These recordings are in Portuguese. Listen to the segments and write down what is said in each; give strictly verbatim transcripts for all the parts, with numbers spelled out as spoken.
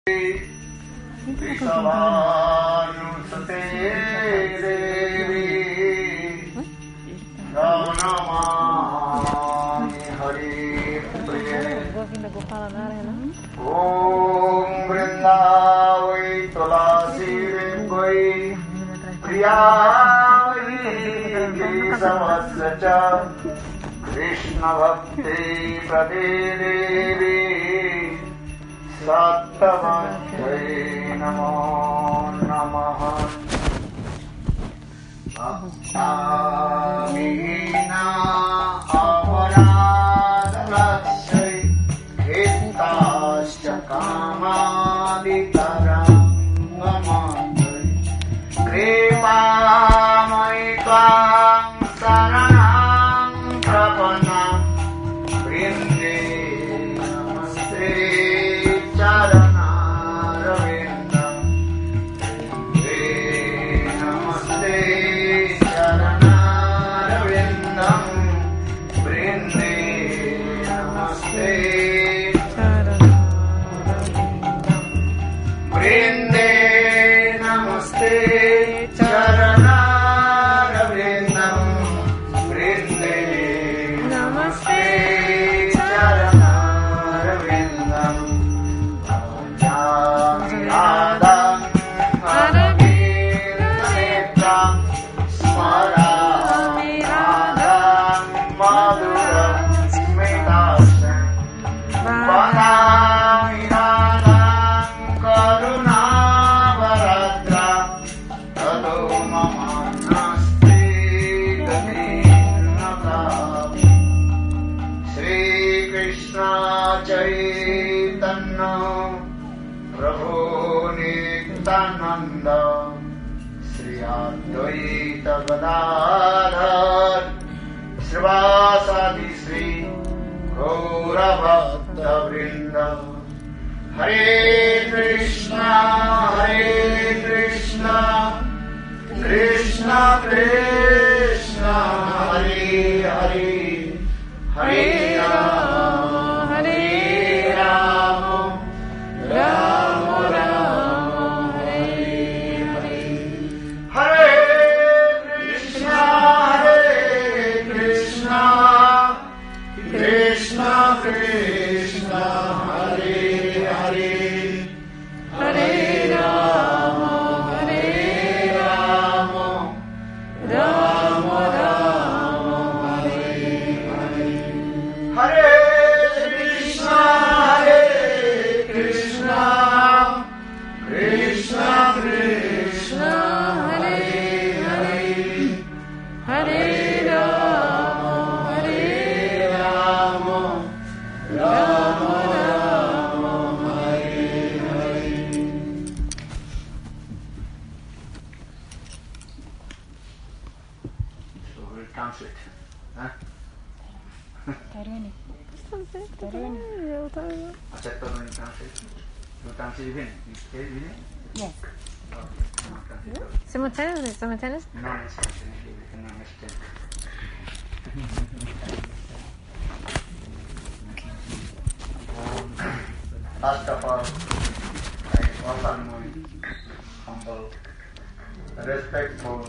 Vishavanussate Devi Gavanamani Hari Priye Om Vrindavai Tulasi Devai Priyai Kesavasya Krishna Bhakti Prade Devi Sattvatyai Namo Namaha Bhakta-vihina aparadalakshay Hittascha kamaditarangamatai Kripamai tvam saranam prapanam Vrinde namaste charanarvindam Vrinde namaste charanarvindam Vrinde namaste Vrinde namaste charanarvindam Vrinde namaste charanarvindam Radham Aravindanetam Smarami Radham Madhuram Smitasam Vadami Radham Karunavaradram Tado mama nasti gatinakam Shri Krishna Chaitanya Prabhu Nityananda Sri Advaita Gadadhar Srivasadi Sri Gaura Bhakta Vrinda Hare Krishna Hare Krishna Krishna Krishna Hare Hare Hare Rama Hare Rama Rama Rama Hare Hare Hare Krishna Hare Krishna Krishna Krishna Hare Hare Hare Rama Hare Rama Rama Rama Hare Hare Hare Krishna Hare Krishna Krishna Krishna Hare Hare Hare Rama Hare Rama Rama Rama Hare Hare. So we'll translate. Huh? Taruni. Taruni. Acha, Taruni translate. You translate even? You say even? Yes. Okay. Not translate. Simultaneously, simultaneously. Non-instantaneously, we can understand. First of all, I offer my humble, respectful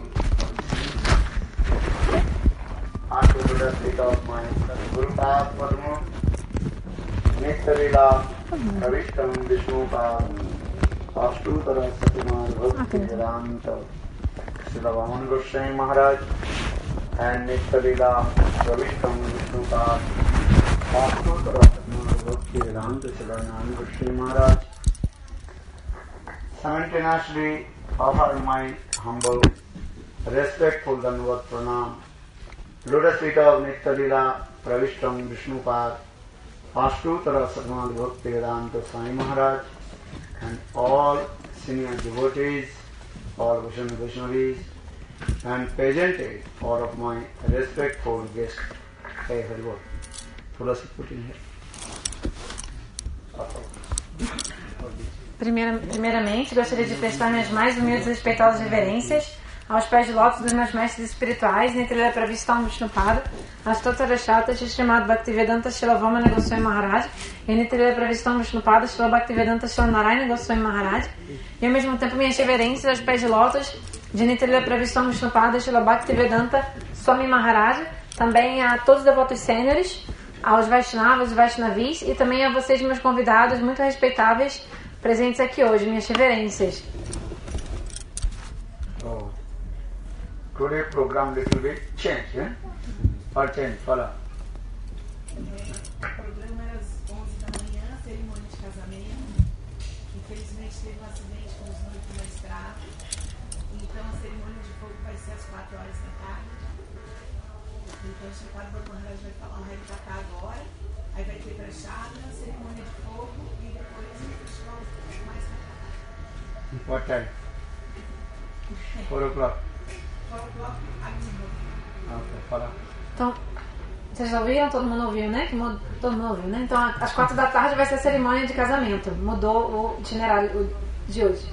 unto the feet of my Guru Path Padma, Nitya-lila, Pravishtam Vishnu-pad, Ashtutara Satimar Bhakti Vedanta, Srila Vaman Goswami Maharaj, and Nitya-lila, Pravishtam Vishnu-pad, Ashtutara Satimar Bhakti Vedanta, Srila Vaman Goswami Maharaj. Simultaneously offer my humble, respectful Dandavat Pranam, Lotus feet of Nitya-lila, Pravishtam Vishnu-pad, Ashtutara Satimar Bhakti Vedanta Swami Maharaj, and all senior devotees, all Vaishnava Vaishnavis, and presented all of my respectful guests. Hey, Haribol. Tulasi put in here. Primeira, primeiramente, gostaria de prestar minhas mais humildes e respeitosas reverências aos pés de lótus dos meus mestres espirituais, Nitrila Pravistam Vishnupada, Astotara Shata, chamado Bhaktivedanta Shilavama Goswami Maharaj, e Nitrila Pravistam Vishnupada, Shila Bhaktivedanta Shilanarayana Goswami Maharaj, e ao mesmo tempo minhas reverências aos pés de lótus de Nitrila Pravistam Vishnupada, Shila Bhaktivedanta Swami Maharaj, também a todos os devotos sêniores, aos Vaishnavas e Vaishnavis, e também a vocês, meus convidados muito respeitáveis, presentes aqui hoje, minhas reverências. Oh. Today program little bit change, eh? Or change, follow. O programa era às onze da manhã, cerimônia de casamento. Infelizmente teve um acidente com os noivos na estrada. Então a cerimônia de fogo vai ser às quatro horas da tarde. Então o Sripad Maharaj vai falar um Harikatha agora. Aí vai ter prachada, cerimônia de fogo e depois o festival mais tarde. What time? Four o'clock. Four o'clock, Okay, follow. Então, vocês ouviram? Todo mundo ouviu, né? Que mud- Todo mundo ouviu, né? Então, às quatro da tarde vai ser a cerimônia de casamento. Mudou o itinerário de hoje.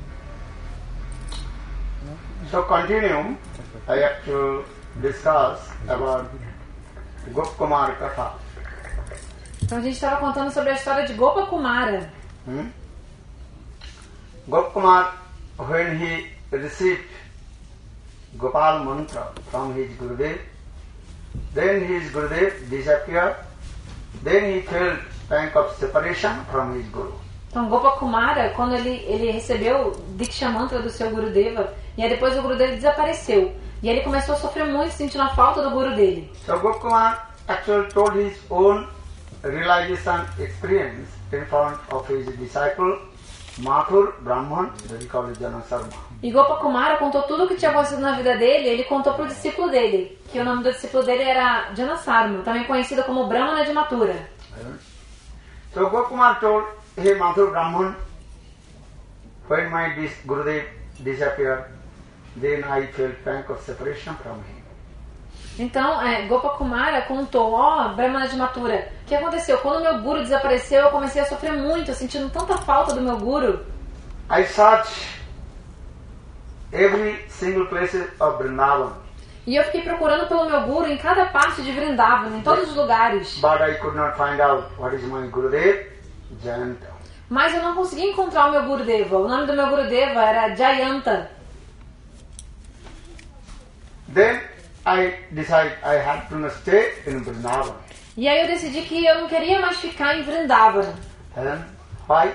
So continue, I have to discuss about Gopkumar Katha. Então, a gente estava contando sobre a história de Gopa Kumara. Hmm? Gopkumar, when he received Gopal mantra from his Gurudev, then his Gurudev disappeared, then he felt pang of separation from his Guru. Então, Gopa Kumara, quando ele, ele recebeu o Diksha Mantra do seu Gurudeva, e aí depois o Gurudeva desapareceu. E ele começou a sofrer muito, sentindo a falta do Guru dele. So Gopkumar actually told his own realization experience in front of his disciple Mathur Brahman, that he called Janasarma. E Gopa Kumara contou tudo o que tinha acontecido na vida dele, ele contou para o discípulo dele, que o nome do discípulo dele era Janasarma, também conhecido como Brahmana de Mathura. So Gopkumar told, hey Mathur Brahman, when my dis- Gurudev disappeared, then I felt pang of separation from him. Então, é, Gopa Kumara contou, ó, oh, Brahmana de Mathura, o que aconteceu? Quando o meu Guru desapareceu, eu comecei a sofrer muito, sentindo tanta falta do meu Guru. I searched every single place of Vrindavan, E eu fiquei procurando pelo meu Guru em cada parte de Vrindavan, em todos os lugares. but I could not find out what is my Gurudev, Jayanta. Mas eu não conseguia encontrar o meu Gurudeva. O nome do meu Gurudeva era Jayanta. Then I decided I had to stay in Vrindavan. E aí eu decidi que eu não queria mais ficar em Vrindavan. And why?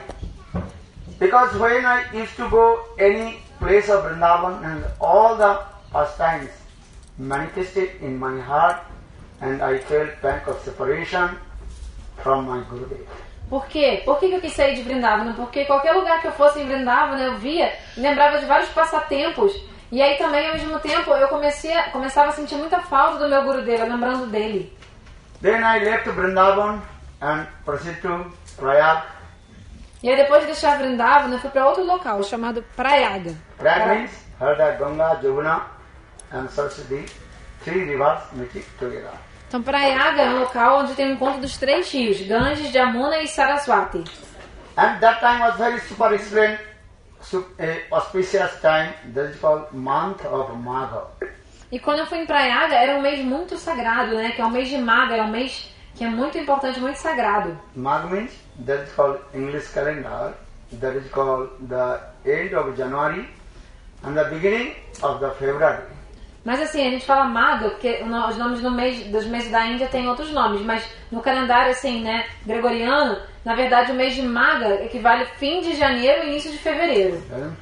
Because when I used to go any place of Vrindavan and all the pastimes manifested in my heart and I felt pang of separation from my Gurudev. Por quê? Por que que eu quis sair de Vrindavan? Porque qualquer lugar que eu fosse em Vrindavan eu via e lembrava de vários passatempos. E aí também, ao mesmo tempo, eu comecei a, começava a sentir muita falta do meu Gurudeva, lembrando dele. Then I left Vrindavan and proceeded to Prayag. E aí depois de deixar Vrindavan, eu fui para outro local, chamado Prayaga. Prayag means heard that Ganga, Jamuna and Saraswati, three rivers meeting together. Então Prayaga é um local onde tem o encontro dos três rios, Ganges, Jamuna e Saraswati. And that time was very super excellent, su- uh, auspicious time, that is called month of Magha. E quando eu fui em Prayaga, era um mês muito sagrado, né? Que é o mês de Maga, é um mês que é muito importante, muito sagrado. Magh means that is called English calendar, that is called the end of January and the beginning of the February. Mas assim, a gente fala Maga, porque os nomes no mês, dos meses da Índia têm outros nomes, mas no calendário, assim, né, gregoriano, na verdade o mês de Maga equivale fim de janeiro e início de fevereiro. Okay?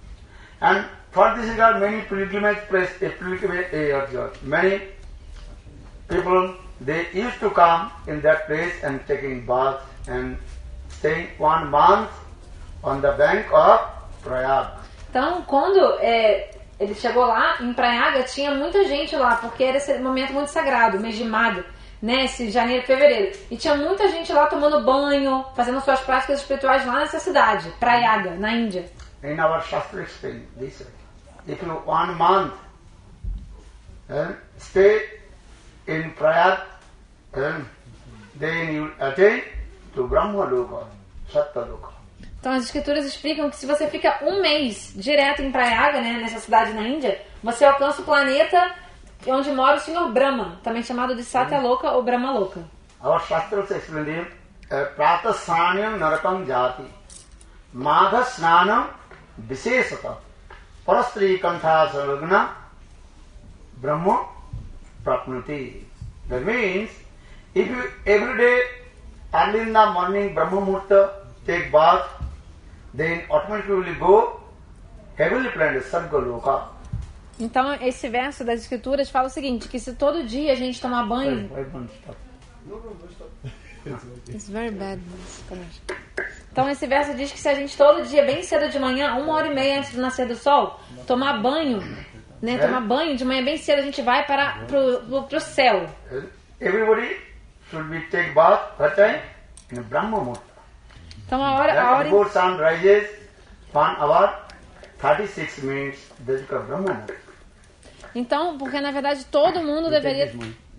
And for this regard, many pilgrimage place, uh, pilgrimage, uh, many people, they used to come in that place and taking bath and staying one month on the bank of Prayag. Então, quando é, ele chegou lá, em Prayaga, tinha muita gente lá, porque era esse momento muito sagrado, mês de Maga, né, esse janeiro e fevereiro. E tinha muita gente lá tomando banho, fazendo suas práticas espirituais lá nessa cidade, Prayaga, na Índia. In our Shastra explain this way. If you one month eh, stay in Prayag, eh, then you attain to Brahma Loka, Sattva Loka. Então as escrituras explicam que se você fica um mês direto em Prayaga, né, nessa cidade na Índia, você alcança o planeta onde mora o senhor Brahma, também chamado de Satyaloka ou Brahma Loka. Our Shastras explain Prata Snanam Narakam Jati Magha Snanam Visesata Parastri Kantha Saragna Brahma Prapnuti. That means if you every day early in the morning Brahma Murta take bath, then automatically you will go heavenly planet Sargaloka. Então esse verso das escrituras fala o seguinte, que se todo dia a gente tomar banho... Why don't stop? It's very bad. Então esse verso diz que se a gente todo dia, bem cedo de manhã, uma hora e meia antes do nascer do sol, tomar banho, né, tomar banho de manhã bem cedo, a gente vai para pro, pro, pro céu. Everybody should be take bath that time in Brahma Murta. Então a hora, a hora Before sun rises, one hour, thirty-six minutes, that is called Brahma Murta. Então, porque na verdade todo mundo deveria...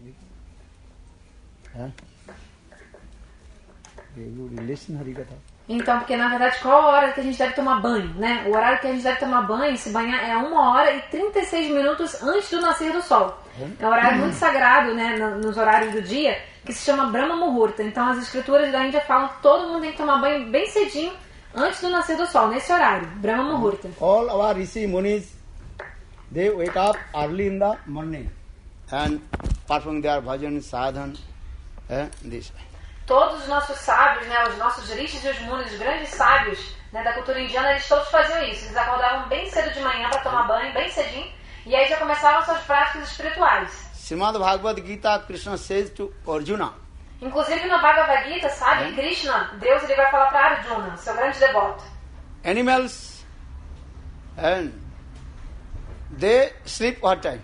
Então, porque na verdade qual a hora que a gente deve tomar banho, né? O horário que a gente deve tomar banho, se banhar, é uma hora e trinta e seis minutos antes do nascer do sol. É um horário muito sagrado, né? Nos horários do dia, que se chama Brahma Muhurta. Então as escrituras da Índia falam que todo mundo tem que tomar banho bem cedinho antes do nascer do sol, nesse horário, Brahma Muhurta. All our Rishi Munis, they wake up early in the morning and perform their bhajan, sadhan, eh, this. Todos os nossos sábios, né, os nossos rishis e os munis, os grandes sábios, né, da cultura indiana, eles todos faziam isso. Eles acordavam bem cedo de manhã para tomar banho, bem cedinho, e aí já começavam suas práticas espirituais. Srimad Bhagavad Gita, Krishna says to Arjuna, inclusive no Bhagavad Gita, sabe, é? Krishna, Deus, ele vai falar para Arjuna, seu grande devoto. Animals, and they sleep what time?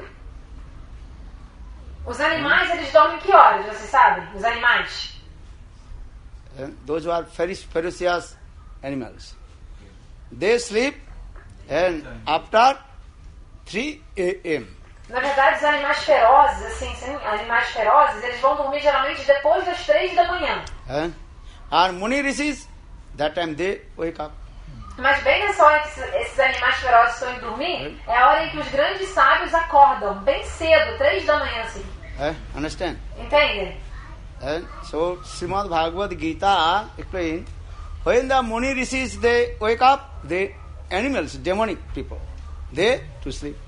Os animais, eles dormem que horas, vocês sabem? Os animais. And those who are ferocious animals, they sleep and after three a m Na verdade, os animais ferozes, assim, sim, animais ferozes, eles vão dormir geralmente depois das três da manhã. And our Muni Rishis, that time they wake up. Mas bem nessa hora que esses animais ferozes estão indo dormir, é a hora em que os grandes sábios acordam, bem cedo, três da manhã, assim. Uh, understand? Entendem? And so Srimad Bhagavad Gita explain, when the Muni Rishis they wake up, the animals, demonic people, they to sleep.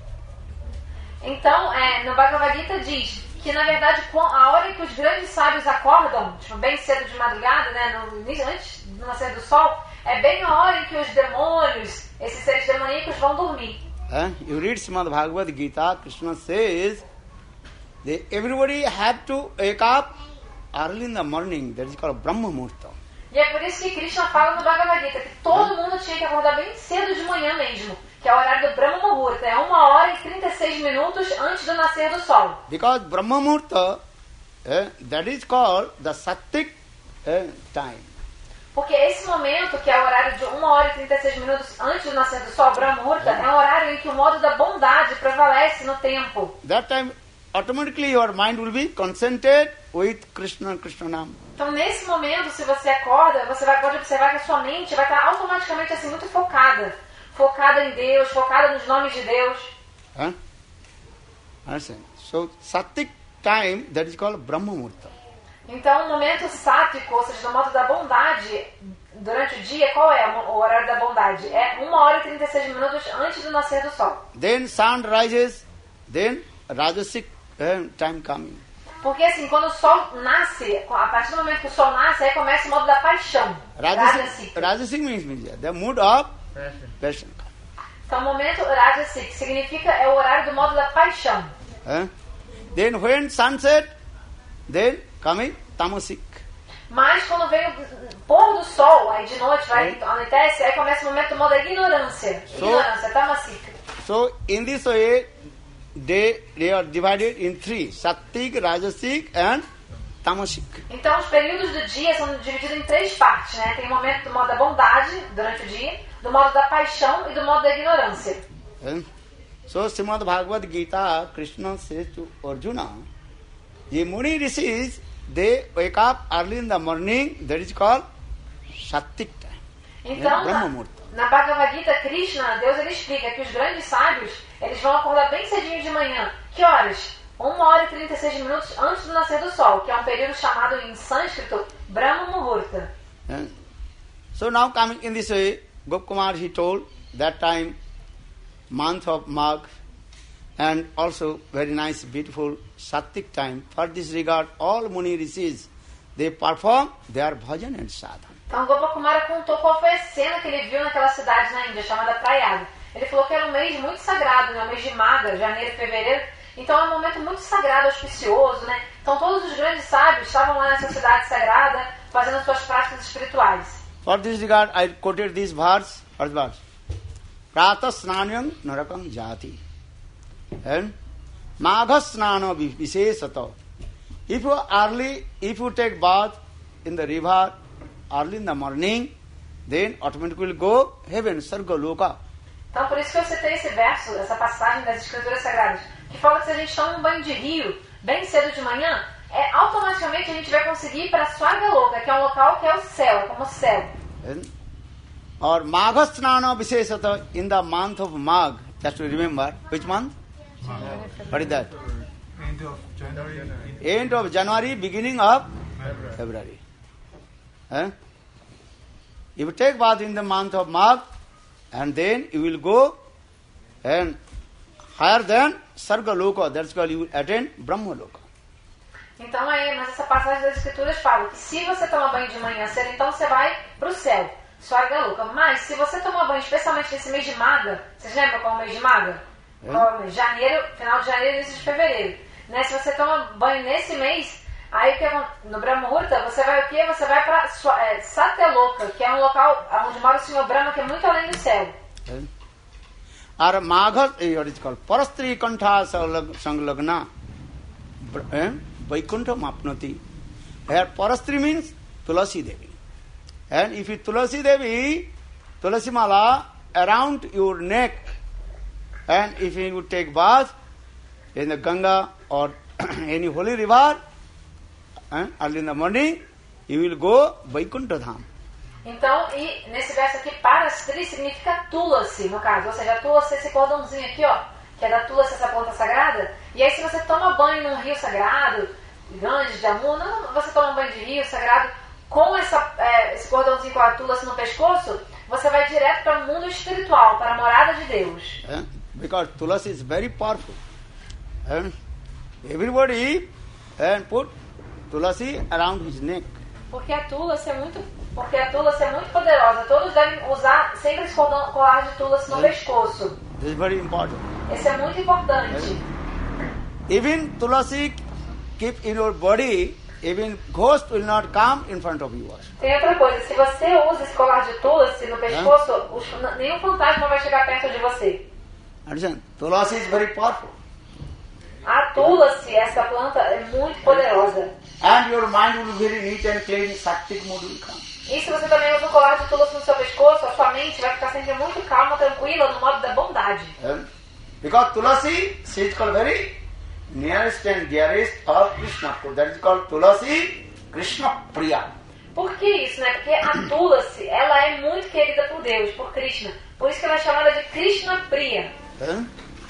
Então, é, no Bhagavad Gita diz que na verdade a hora em que os grandes sábios acordam, tipo, bem cedo de madrugada, né, no, antes do nascer do sol, é bem a hora em que os demônios, esses seres demoníacos, vão dormir. Uh, you read Srimad Bhagavad Gita, Krishna says that everybody had to wake up early in the morning, that is called Brahma Murta. E é por isso que Krishna fala no Bhagavad Gita que todo mundo tinha que acordar bem cedo de manhã mesmo, que é o horário do Brahma Muhurta, é uma hora e trinta e seis minutos antes do nascer do sol. Because Brahma Murta, uh, that is called the Sattik uh, time. Porque esse momento, que é o horário de uma hora e trinta e seis minutos antes do nascer do sol, Brahma Muhurta, é um horário em que o modo da bondade prevalece no tempo. That time, automatically your mind will be concentrated with Krishna, Krishna Nam. Então, nesse momento, se você acorda, você vai, pode observar que a sua mente vai estar automaticamente assim, muito focada. Focada em Deus, focada nos nomes de Deus. Huh? Understand? So, Sattik time, that is called Brahma Murta. Então, o momento sático, ou seja, do modo da bondade, durante o dia, qual é o horário da bondade? É uma hora e trinta e seis minutos antes do nascer do sol. Then sun rises, then Rajasic uh, time coming. Porque assim, quando o sol nasce, a partir do momento que o sol nasce, aí começa o modo da paixão. Rajasic, Rajasic means, means the mood of passion. Então o momento Rajasic significa é o horário do modo da paixão. Uh, then when sunset, then coming Tamasic. Mas quando vem o pôr do sol, aí de noite vai anoitece, aí começa o momento do modo da ignorância. So, ignorância, Tamasic. So in this way, they, they are divided in three: Sattik, Rajasic and Tamasic. Então os períodos do dia são divididos em três partes, né? Tem o momento do modo da bondade durante o dia, do modo da paixão e do modo da ignorância. And so Srimad Bhagavad Gita, Krishna says to Arjuna, the Muni Rishis, they wake up early in the morning, that is called Sattik time. Então, Brahma na, Muhurta. na Bhagavad Gita, Krishna, Deus, ele explica que os grandes sábios, eles vão acordar bem cedinho de manhã. Que horas? uma hora e trinta e seis minutos antes do nascer do sol, que é um período chamado em sânscrito Brahma Muhurta. And so now coming in this way, Gopkumar, he told that time, month of Magh, and also very nice, beautiful Sattik time. For this regard, all Muni Rishis, they perform their bhajan and sadhana. Então Gopakumara contou qual foi a cena que ele viu naquela cidade na Índia, chamada Prayaga. Ele falou que era um mês muito sagrado, né? Um mês de Magha, janeiro e fevereiro. Então é um momento muito sagrado, auspicioso, né? Então todos os grandes sábios estavam lá nessa cidade sagrada, fazendo suas práticas espirituais. For this regard, I quoted this verse, first verse. Prata snanyam narakam jati. And Magha snano visesata. If you early, if you take bath in the river early in the morning, then automatically will go heaven, sarga, loka. Então por isso que eu citei esse verso, essa passagem das escrituras sagradas, que fala que se a gente toma um banho de rio bem cedo de manhã, é, automaticamente a gente vai conseguir ir para Swarga Loka, que é um local que é o céu, é como o céu. And, or Magha snana visesata in the month of Magh. Just to remember, which month? What is that? End of January. End of January, beginning of February. Eh? If you take bath in the month of Magh, and then you will go and higher than Sarga Loka, that's called you will attain Brahma Loka. Então aí, mas essa passagem das escrituras fala que se você tomar banho de manhã cedo, então você vai para o céu, Swarga Loka. Mas se você tomar banho, especialmente nesse mês de Magha, vocês lembram qual é o mês de Magha? É. Qual é o mês? Janeiro, final de janeiro e início de fevereiro. Né? Se você toma banho nesse mês, aí que é no Brahma Muhurta, você vai o quê? Você vai para é, Satyaloka, que é um local onde mora o Senhor Brahma, que é muito além do céu. Eh? Or Magha, eh, what is called? Parastri Kantha Sanglagna. Eh? Vaikuntha Mapnati. Here Parastri means Tulasi Devi. And if you Tulasi Devi, Tulasi Mala around your neck, and if you would take bath in the Ganga or any holy river, eh, early in the morning, you will go Vaikuntha Dham. Então, e nesse verso aqui, Parastri significa Tulasi, no caso. Ou seja, Tulasi, esse cordãozinho aqui, ó, que é da Tulasi, essa planta sagrada. E aí, se você toma banho num rio sagrado, Ganges, Jamuna, você toma um banho de rio sagrado, com essa, é, esse cordãozinho com a Tulasi no pescoço, você vai direto para o mundo espiritual, para a morada de Deus. Eh? Because Tulasi is very powerful. And everybody and put Tulasi around his neck. Porque a Tulasi é muito, porque a Tulasi é muito poderosa. Todos devem usar sempre esse cordão, colar de Tulasi no É. pescoço. This is very important. Esse é muito importante. Even Tulasi keep in your body, even ghost will not come in front of you. Tem outra coisa, se você usa esse colar de Tulasi no pescoço, os- nenhum fantasma vai chegar perto de você. Understand? Tulasi is very powerful. A Tulasi, essa planta, é muito poderosa. And your mind will be very neat and clean, Saktik mood will come. E se você também usa o colar de Tulasi no seu pescoço, a sua mente vai ficar sempre muito calma, tranquila, no modo da bondade. And because Tulasi, she is called very nearest and dearest of Krishna. That is called Tulasi Krishna Priya. Por que isso, né? Porque a Tulasi, ela é muito querida por Deus, por Krishna. Por isso que ela é chamada de Krishna Priya. Eh?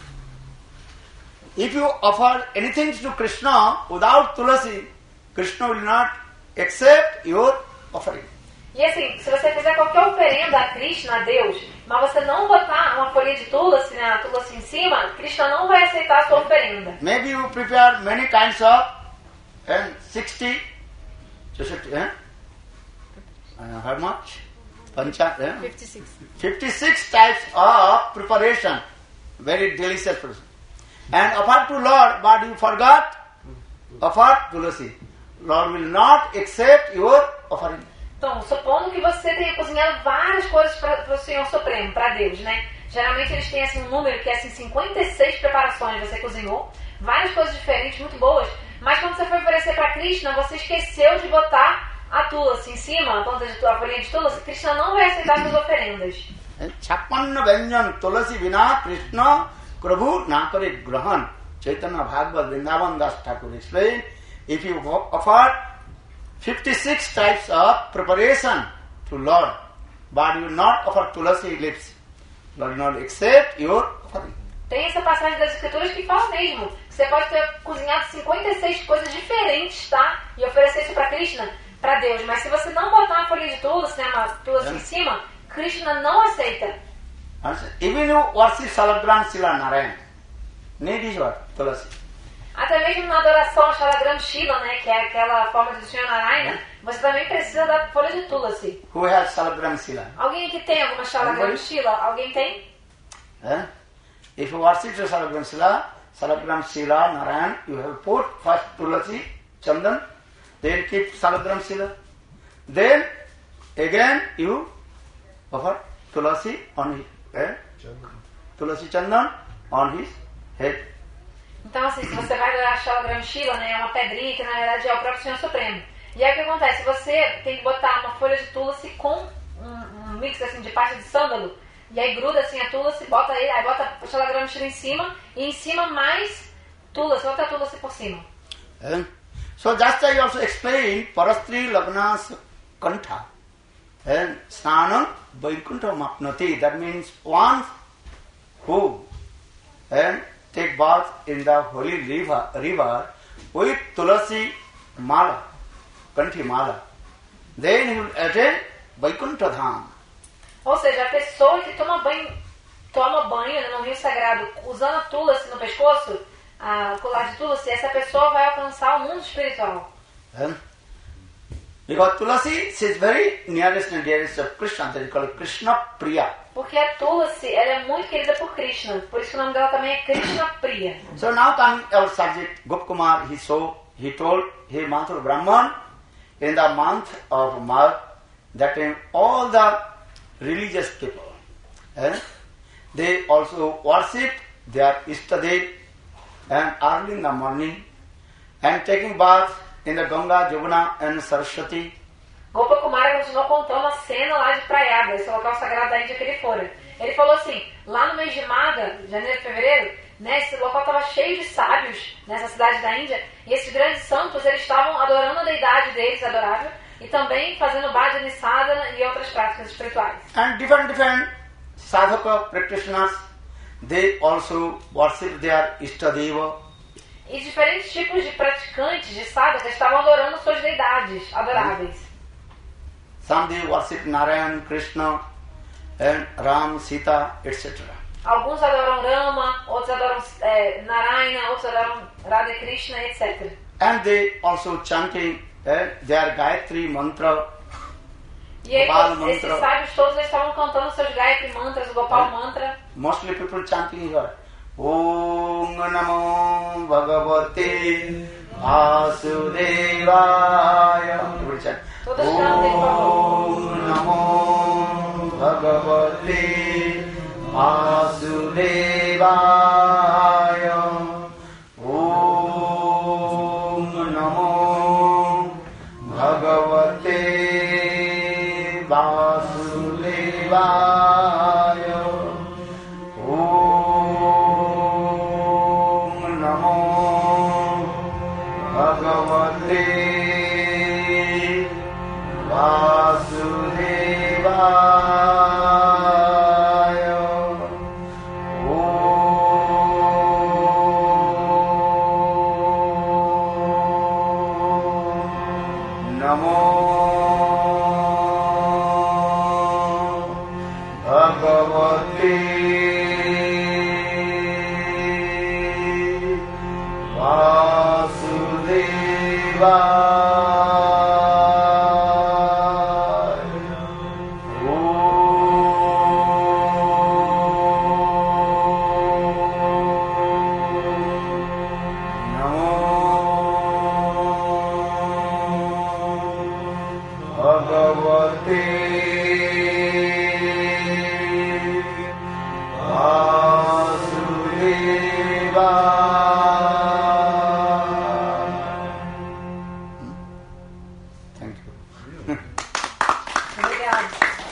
If you offer anything to Krishna without Tulasi, Krishna will not accept your offering. E assim, se você fizer qualquer oferenda a Krishna, a Deus, mas você não botar uma folha de Tulasi, né, a Tulasi em cima, Krishna não vai aceitar a sua oferenda. Maybe you prepare many kinds of and sixty, eh? Uh, how much? Pancha, eh? fifty-six. fifty-six types of preparation, very delicious food. And offer to Lord, but you forgot, offer Tulasi. Lord will not accept your offering. Então, supondo que você tenha cozinhado várias coisas para o Senhor Supremo, para Deus, né? Geralmente eles têm assim, um número que é assim, cinquenta e seis preparações você cozinhou, várias coisas diferentes, muito boas, mas quando você foi oferecer para Krishna, você esqueceu de botar a Tulasi em cima, a planta de a folhinha de Tulasi, Krishna não vai aceitar suas oferendas. Chappanna Vyanjan Tulasi Vina Krishna Prabhu Nakare Grahan. Chaitanya Bhagavad Vrindavan Das Thakur explained, if you offer fifty-six types of preparation to Lord, but you not offer tulasi leaves. Lord will not accept your offering. Tem essa passagem das escrituras que fala mesmo que você pode ter cozinhado cinquenta e seis coisas diferentes, tá? E oferecer isso para Krishna, para Deus. Mas se você não botar uma folha de tulasi, né, uma tulasi É. em cima, Krishna não aceita. Even you worship Salagram Sila Narayan, need is what? Tulasi. Até mesmo na adoração Shalagram Shila, né, que é aquela forma do Senhor Narayana, você também precisa da folha de tulasi. Who has Salagram Sila? Alguém aqui tem alguma Shalagram Alguém? Shila? Alguém tem? Eh? If you worship the Salagram Sila, Salagram Sila Narayan, you have put first tulasi, chandan, then keep Salagram Sila. Then again you offer tulasi on his head, tulasi chandan on his head. Então, assim, se você vai adorar Shalagram Shila, né, é uma pedrinha que na verdade é o próprio Senhor Supremo. E aí o que acontece? Você tem que botar uma folha de tulasi com um, um mix assim, de parte de sândalo, e aí gruda assim a tulasi, bota aí, aí bota o Shalagram Shila em cima, e em cima mais tulasi, outra tulasi por cima. Eh? So just I also explain Parastri Lagnas Kantha and Snanam Vaikuntha Mapnati. That means one who and take bath in the holy river, river with Tulasi Mala, Kanthi Mala. Then he will attain Vaikuntha Dham. Ou seja, a pessoa que toma banho, toma banho né, no rio sagrado usando a tulasi no pescoço, a colar de tulasi, essa pessoa vai alcançar o mundo espiritual. Eh? Because Tulasi, she is very nearest and dearest of Krishna, that is called Krishna Priya. Porque a tulasi, ela é muito querida por Krishna, por isso que o nome dela também é Krishna Priya. So now coming our subject, Gopkumar, he so he told he Mathur Brahman in the month of March, that time all the religious people, eh, they also worship their Ishtadev and early in the morning and taking bath in the Ganga, Jamuna and Saraswati. Gopakumara continuou contando a cena lá de Prayaga, esse local sagrado da Índia que ele fora. Ele falou assim, lá no mês de Maga, janeiro e fevereiro, né, esse local estava cheio de sábios nessa cidade da Índia, e esses grandes santos eles estavam adorando a deidade deles, adorável, e também fazendo bhajana, sadhana e outras práticas espirituais. And different different sadhaka practitioners, they also worship their Ishtadeva. E diferentes tipos de praticantes de sadhaka estavam adorando suas deidades adoráveis. Some they worship Narayan, Krishna, and Ram, Sita, et cetera. Alguns adoram Rama, outros adoram é, Narayana, outros adoram Radha Krishna, etcétera. And they also chanting eh, their Gayatri mantra. E aí, Gopal todos, esses mantra. sábios todos eles estavam cantando seus Gayatri mantras, o Gopal É. mantra. Mostly people chanting here. Om Namo Bhagavate Vasudevaya. People chant. Todos cantem, por favor. Om Namo Bhagavate Vasudevaya. Om Namo Bhagavate Vasudevaya. Om Namo Bhagavate Vasudevaya. Om Namo Bhagavate Vasudevaya. Thank you. Obrigado.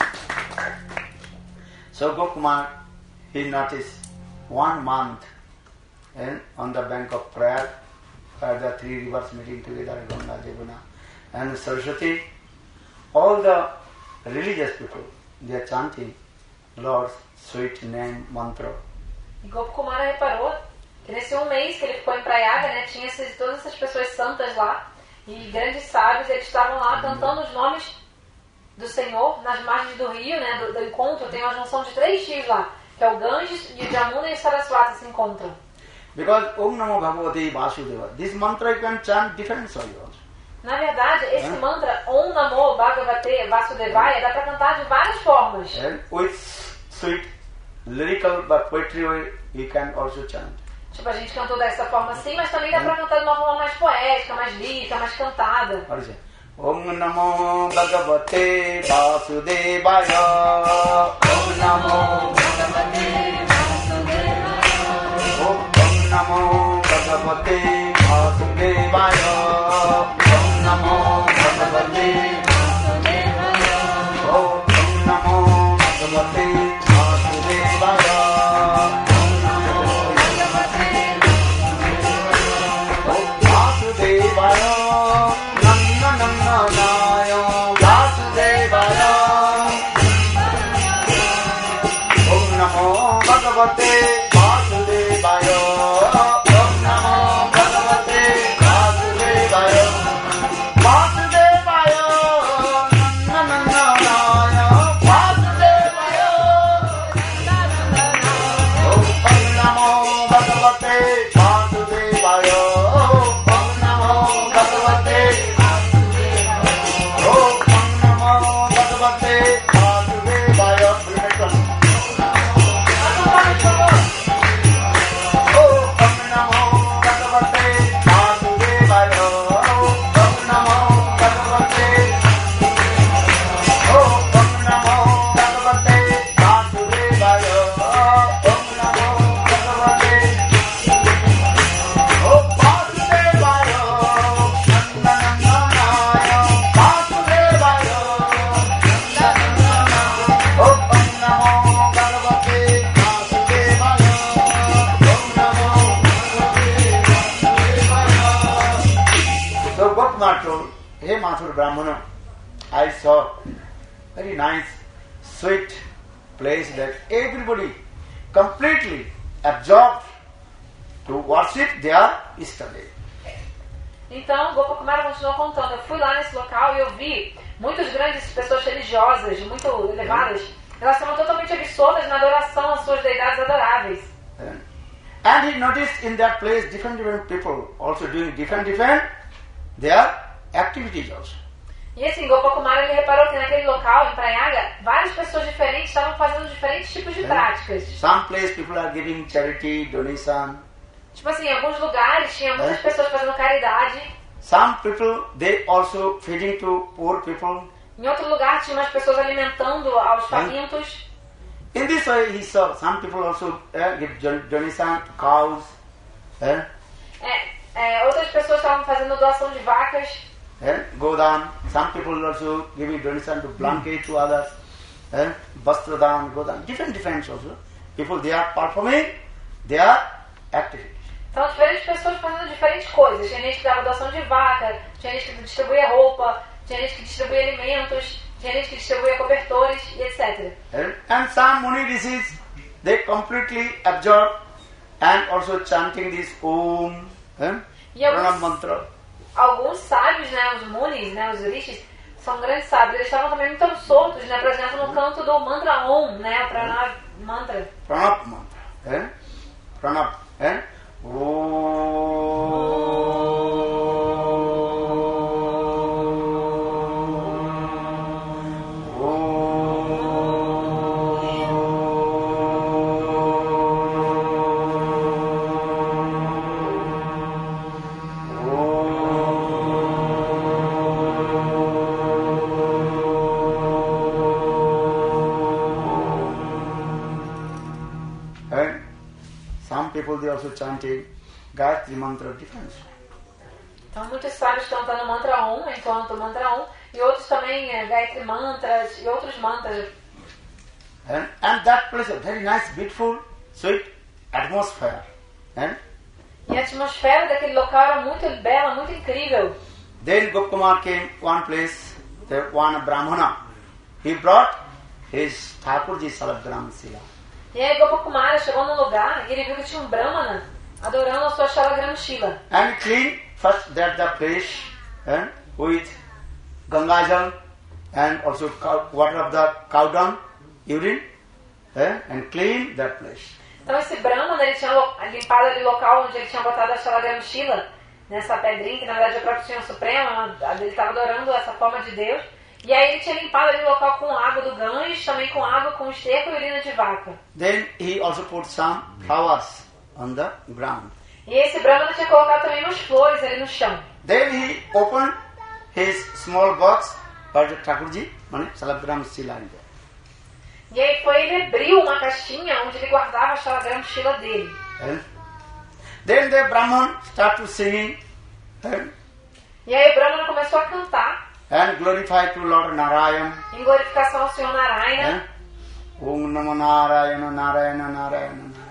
So Gokumar, he noticed one month and on the bank of Prayag, where the three rivers meeting together, Ganga, Jamuna and Saraswati, all the religious people, they are chanting Lord's sweet name mantra. E Gopakumara reparou que nesse um mês que ele ficou em Prayaga, né, tinha esses, todas essas pessoas santas lá, e grandes sábios, eles estavam lá cantando os nomes do Senhor nas margens do rio, né, do, do encontro. Tem uma junção de três rios lá, que é o Ganges, e o Jamuna e o Saraswati se encontram. Because Om Namo Bhagavate Vasudeva, this mantra you can chant different ways also. Na verdade, esse mantra Om Namo Bhagavate Vasudevaya dá para cantar de várias formas. And with sweet lyrical but poetry way you can also chant. Tipo, a gente cantou dessa forma assim, mas também dá pra cantar de uma forma mais poética, mais lírica, mais cantada. What is it? Om Namo Bhagavate Vasudevaya. Om Namo Bhagavate Vasudevaya. Om Namo Bhagavate Vasudevaya. Om Namo Bhagavate Vasudevaya. Om Namo Bhagavate Vasudevaya. Brahmana, I saw very nice, sweet place that everybody completely absorbed to worship their Ishtadev. Então, Gopakumara continuou contando. Eu fui lá nesse local e eu vi muitas grandes pessoas religiosas, muito elevadas. Elas estavam totalmente absortas na adoração às suas deidades adoráveis. And he noticed in that place different different people also doing different different their activities also. E assim, Gopakumara ele reparou que naquele local, em Prayaga, várias pessoas diferentes estavam fazendo diferentes tipos de práticas. Some place people are giving charity, donation. Tipo assim, em alguns lugares tinha muitas pessoas fazendo caridade. Some people they also feeding to poor people. Em outro lugar tinha umas pessoas alimentando aos famintos. In this way he saw some people also uh, give donation to cows. Uh, é, é, outras pessoas estavam fazendo doação de vacas. uh, Godan. Some people also giving donation to blanket to others. Uh, Vastradan, Godan. Different different also. People they are performing their activities. São diferentes pessoas fazendo diferentes coisas. Tinha gente que dava doação de vaca, tinha gente que distribuía roupa, tinha gente que distribuía alimentos, tinha gente que distribuía cobertores e etcétera. And, and some Muni Rishis, they completely absorb and also chanting this Om, eh? Pranam mantra. Alguns sábios, né, os Munis, né, os Rishis, são grandes sábios. Eles estavam também muito absortos, né, por exemplo, no canto do mantra Om, né, o Pranam mantra. Pranam mantra, eh? Pranam, eh? They also chanting Gayatri mantra different. Então muitos sábios cantando mantra Om, entoando o mantra Om, e outros também é, Gayatri mantras e outros mantras. And, and that place a very nice, beautiful, sweet atmosphere. And e a atmosfera daquele local era muito bela, muito incrível. Then Gopakumar came one place, the one Brahmana. He brought his Thakurji Salagram Sila. E aí Gopakumara chegou num lugar e ele viu que tinha um Brahmana adorando a sua Shalagram Shila. And clean first that the place eh, with Gangajal and also cow, water of the cow dung, urine, eh, and clean that place. Então esse Brahmana ele tinha limpado ali o local onde ele tinha botado a Shalagram Shila, nessa pedrinha, que na verdade é o próprio Senhor Supremo, ele estava adorando essa forma de Deus. E aí ele tinha limpado ali o local com água do Ganges, também com água com esterco e urina de vaca. Then he also put some flowers on the ground. E esse Brahmana tinha colocado também umas flores ali no chão. Then he opened his small box for the Thakurji, Salagram Sila. E aí foi, ele abriu uma caixinha onde ele guardava a Shalagram Shila dele. And then the Brahman started singing and, E aí o Brahmana começou a cantar and glorify to Lord Narayan. em glorificação ao Senhor Narayana. Eh? Om Namo Narayana Narayana Narayana Narayana.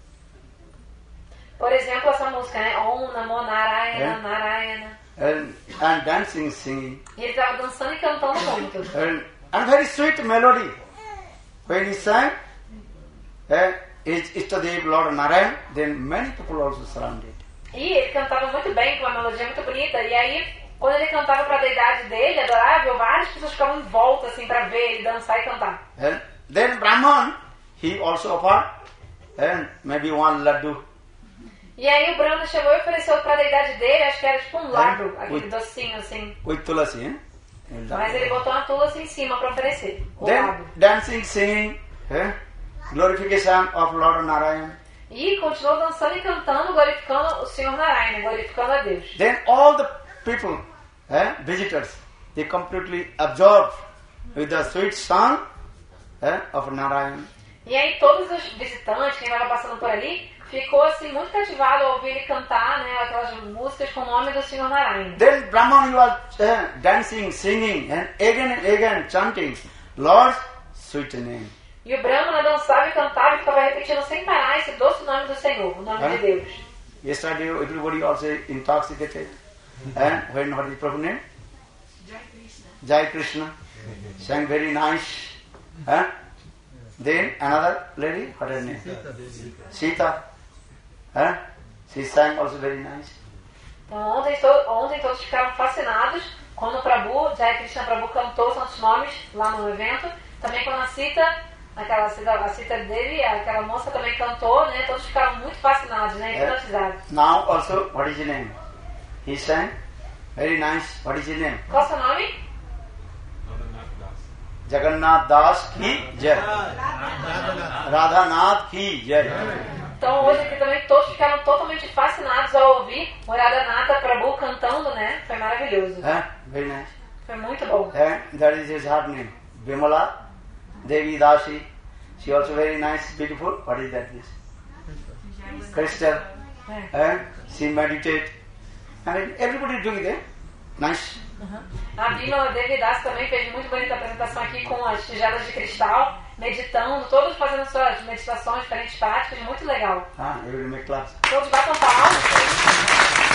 Por exemplo, essa música, né? Om Namo Narayana É. Narayana. And, and dancing, singing. E ele estava dançando e cantando muito. And, and very sweet melody. When he sang, eh, his Ishtadev Lord Narayan, then many people also surrounded. E ele cantava muito bem, com uma melodia muito bonita. E aí, quando ele cantava para a deidade dele, adorável, várias pessoas ficavam em volta, assim, para ver ele dançar e cantar. And then Brahman, he also offered, and maybe one laddu. E aí o Brahmana chegou e ofereceu para a deidade dele, acho que era tipo um lardo, É, aquele with- docinho assim. With tulasi, eh? Mas ele botou uma tula assim em cima para oferecer, o Then lado. dancing, singing, eh? Glorification of Lord Narayan. E continuou dançando e cantando, glorificando o Senhor Narayana, glorificando a Deus. Then all the people, eh, visitors, they completely absorbed with the sweet song eh, of Narayan. E aí todos os visitantes, quem estava passando por ali, ficou assim muito cativado ao ouvir ele cantar, né, aquelas músicas com o nome do Senhor Narayana. Then Brahman was eh, dancing, singing, and again and again chanting, Lord's sweet name. E o Brahmana dançava e cantava e ficava repetindo sem parar esse doce nome do Senhor, o nome Hã? de Deus. Yesterday everybody also intoxicated. And when what is Prabhu's name? Jai Krishna. Jai Krishna. Sang very nice. Huh? Then another lady, what is her name? Sita. Huh? She sang also very nice. Então ontem, to- ontem todos ficaram fascinados quando o Prabhu, Jai Krishna Prabhu cantou os santos nomes lá no evento. Também quando a Sita, aquela Sita, a Sita dele, aquela moça também cantou, né? Todos ficaram muito fascinados, né? É. Hipnotizados. Now also, what is his name? He sang very nice. What is his name? Qual o seu nome? Jagannath Das ki Jai. Radhanath ki Jai. Então hoje aqui também todos ficaram totalmente fascinados ao ouvir o Radhanatha Prabhu cantando, né? Foi maravilhoso. Huh? Very nice. Foi muito bom. And that is his her name. Bimala Devi Dasi. She also very nice, beautiful. What is that? This? Crystal. And she meditate. And everybody doing it. Nice. A Bimala Devi Das também fez muito bonita apresentação aqui com as tigelas de cristal, meditando, todos fazendo suas meditações, diferentes práticas, muito legal. Ah, everybody make claps. Todos batam palmas.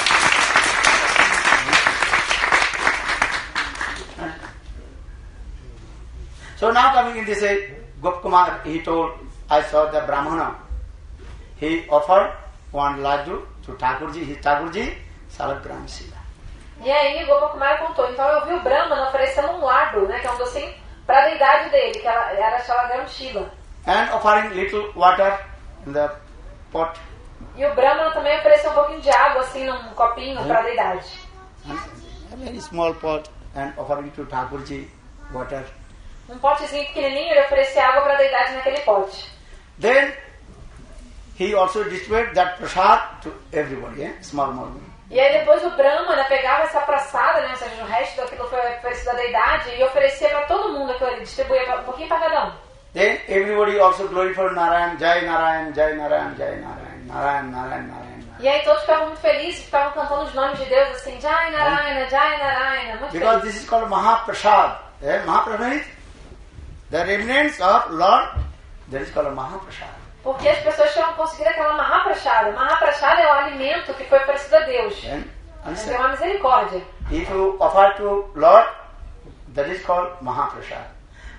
So now coming in this, uh, Gopkumar, he told, I saw the Brahmana. He offered one laddu to Thakurji, his Thakurji, Salagram Sila. E aí, Gopakumara contou. Então eu vi o Brahmana oferecendo um lardo, né, que é um docinho, para a deidade dele, que ela era Shalagram Shila. And offering little water in the pot. E o Brahmana também ofereceu um pouquinho de água, assim, num copinho, para a deidade. A very small pot and offering to Thakurji water. Um potezinho pequenininho, ele oferecia água para a deidade naquele pote. Then he also distributed that prasad to everybody, eh? Small, small. E aí depois o Brahmana pegava essa praçada, né, ou seja, o resto daquilo que foi oferecido à deidade, e oferecia para todo mundo, aquilo, ele distribuía pra- um pouquinho para cada um. Then everybody also glorified Narayan, Jai Narayan, Jai Narayan, Jai Narayan, Narayan, Narayan, Narayan. E aí todos ficavam muito felizes, ficavam cantando os nomes de Deus assim, Jai Narayana, Jai Narayana, muito Because felizes. this is called Mahaprasad. Eh? Mahaprasad is the remnants of Lord. That is called Mahaprasad. Porque as pessoas tinham conseguido aquela Mahaprasada. Mahaprasada é o alimento que foi oferecido a Deus. Then, Mas é understand? uma misericórdia. If you offer to Lord, that is called Mahaprasad.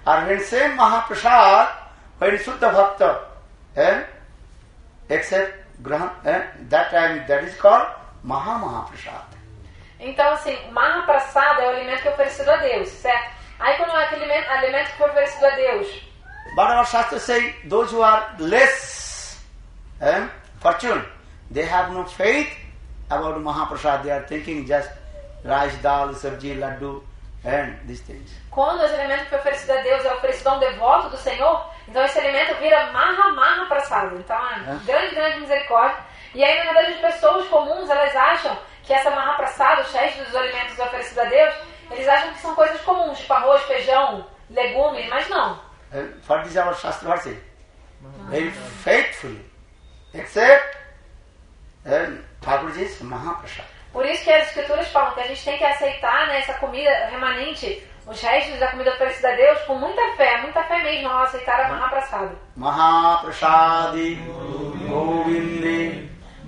Or when same Mahaprasad, when Suddha Bhakta, eh, except Grahan, eh, that time that is called Maha Mahaprasad. Então, assim, Mahaprasada é o alimento que é oferecido a Deus, certo? Aí quando é aquele alimento, alimento que foi oferecido a Deus. But our Shastra say those who are less eh, fortunate, they have no faith about Mahaprasad. They are thinking just rice, dal, sabji, laddu, and these things. Quando esse alimento que foi oferecido a Deus é oferecido a um devoto do Senhor, então esse alimento vira Maha Mahaprasada. Então é É. grande, grande misericórdia. E aí, na verdade, as pessoas comuns, elas acham que essa Mahaprasada, os restos dos alimentos oferecidos a Deus, eles acham que são coisas comuns, tipo arroz, feijão, legumes, mas não. And for this our Shastra say, very faithfully, except and Thakurji's Mahaprasad. Por isso que as escrituras falam que a gente tem que aceitar, né, essa comida remanente, os restos da comida oferecida a Deus, com muita fé, muita fé mesmo ao aceitar a Mahaprasada. Mahaprasadi Govinde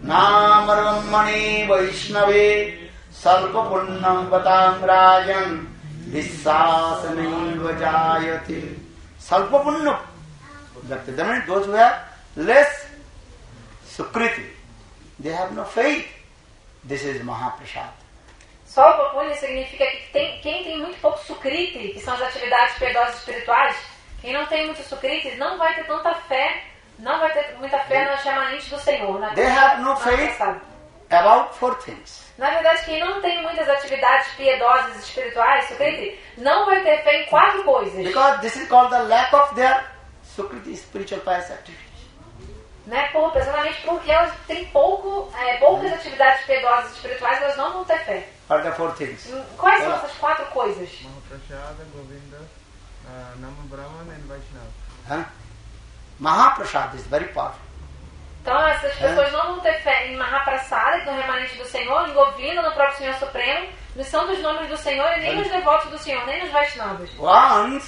Namarvamani Vaishnave Salpa Punnam Vatam Rajan Vissasanaiva Jayate. Salpa Punnam. That means those who have less sukriti, they have no faith. This is Mahaprasad. Salva Punya significa que tem, quem tem muito pouco sukriti, que são as atividades piedosas espirituais, quem não tem muito sukriti não vai ter tanta fé, não vai ter muita fé nas remanentes do Senhor. Na, They have no na faith passada. about four things. Na verdade, quem não tem muitas atividades piedosas espirituais, sukriti, não vai ter fé em quatro coisas. Because this is called the lack of their sukriti, spiritual pious activity. Né, por, precisamente porque elas têm pouco, é, poucas atividades piedosas espirituais, elas não vão ter fé. What are the four things? Quais são essas quatro coisas? Mahaprasada, Govinda, uh, Nama Brahman and Vaishnava. Huh? Mahaprasad is very powerful. Então essas pessoas não vão ter fé em Mahaprasada, no remanente do Senhor, em Govinda, no próprio Senhor Supremo, nos santos nomes do Senhor e nem nos devotos do Senhor, nem nos Vaishnavas. Once,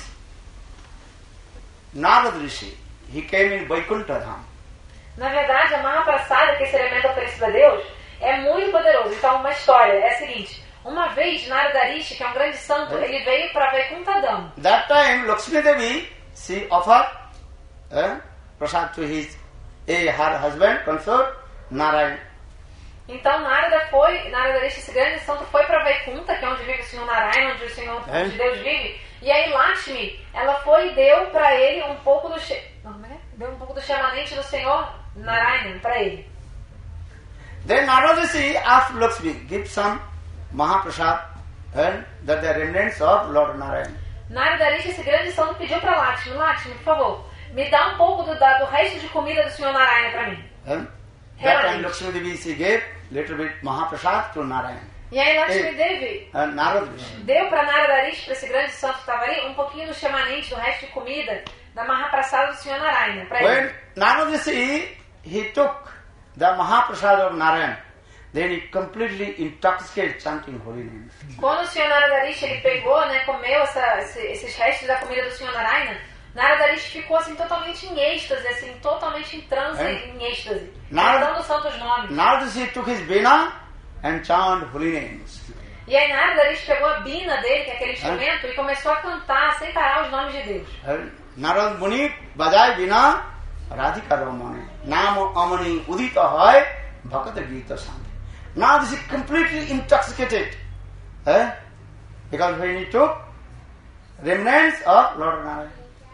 Narad Rishi, he came in Vaikuntha Dham. Na verdade, a Mahaprasada, que é esse elemento oferecido a Deus, é muito poderoso. Então, uma história é a seguinte. Uma vez, Narada Rishi, que é um grande santo, ele veio para Vaikuntha Dham. That time, Lakshmi Devi, she offered eh, prasad to his, eh, her husband, consort, Narayan. Então, Narada foi, Narada Rishi, esse grande santo, foi para Vaikuntha, que é onde vive o Senhor Narayana, onde o Senhor, É? onde Deus vive. E aí, Lakshmi, ela foi e deu para ele um pouco do... Che... Não, como é? Deu um pouco do remanente do Senhor Narayana para ele. Then Narada Rishi asked Lakshmi, give some Mahaprasad and that the remnants of Lord Narayan. Narada Rishi, esse grande santo, pediu para Lakshmi, Lakshmi, por favor, me dá um pouco do, da, do resto de comida do Senhor Narayana para mim. And that time Remanente. Lakshmi Devi, she gave little bit Mahaprasad to Narayan. E aí Lakshmi Ei. Devi And Narada Rishi. deu para Narada Rishi, para esse grande santo que estava ali, um pouquinho do remanente, do resto de comida da Mahaprasada do Senhor Narayana para When ele. Narada Rishi, he took the Mahaprasad of Narayan, then he completely intoxicated chanting holy names. Quando o Senhor Narada Rishi, ele pegou, né, comeu essa, esse- esses restos da comida do Senhor Narayana, Narada Rishi ficou assim totalmente em êxtase, assim, totalmente em transe, É? em êxtase, Narada- cantando os santos nomes. Narada Rishi took his Veena and chanted holy names. E aí Narada Rishi pegou a bina dele, que é aquele instrumento, e começou a cantar sem parar os nomes de Deus. And Narad Muni bajai Veena Radhika Ramani Nam Amani Udita Hai Bhakata Gita Shanti. Now this is completely intoxicated. Eh? Because when he took remnants of Lord Narayan.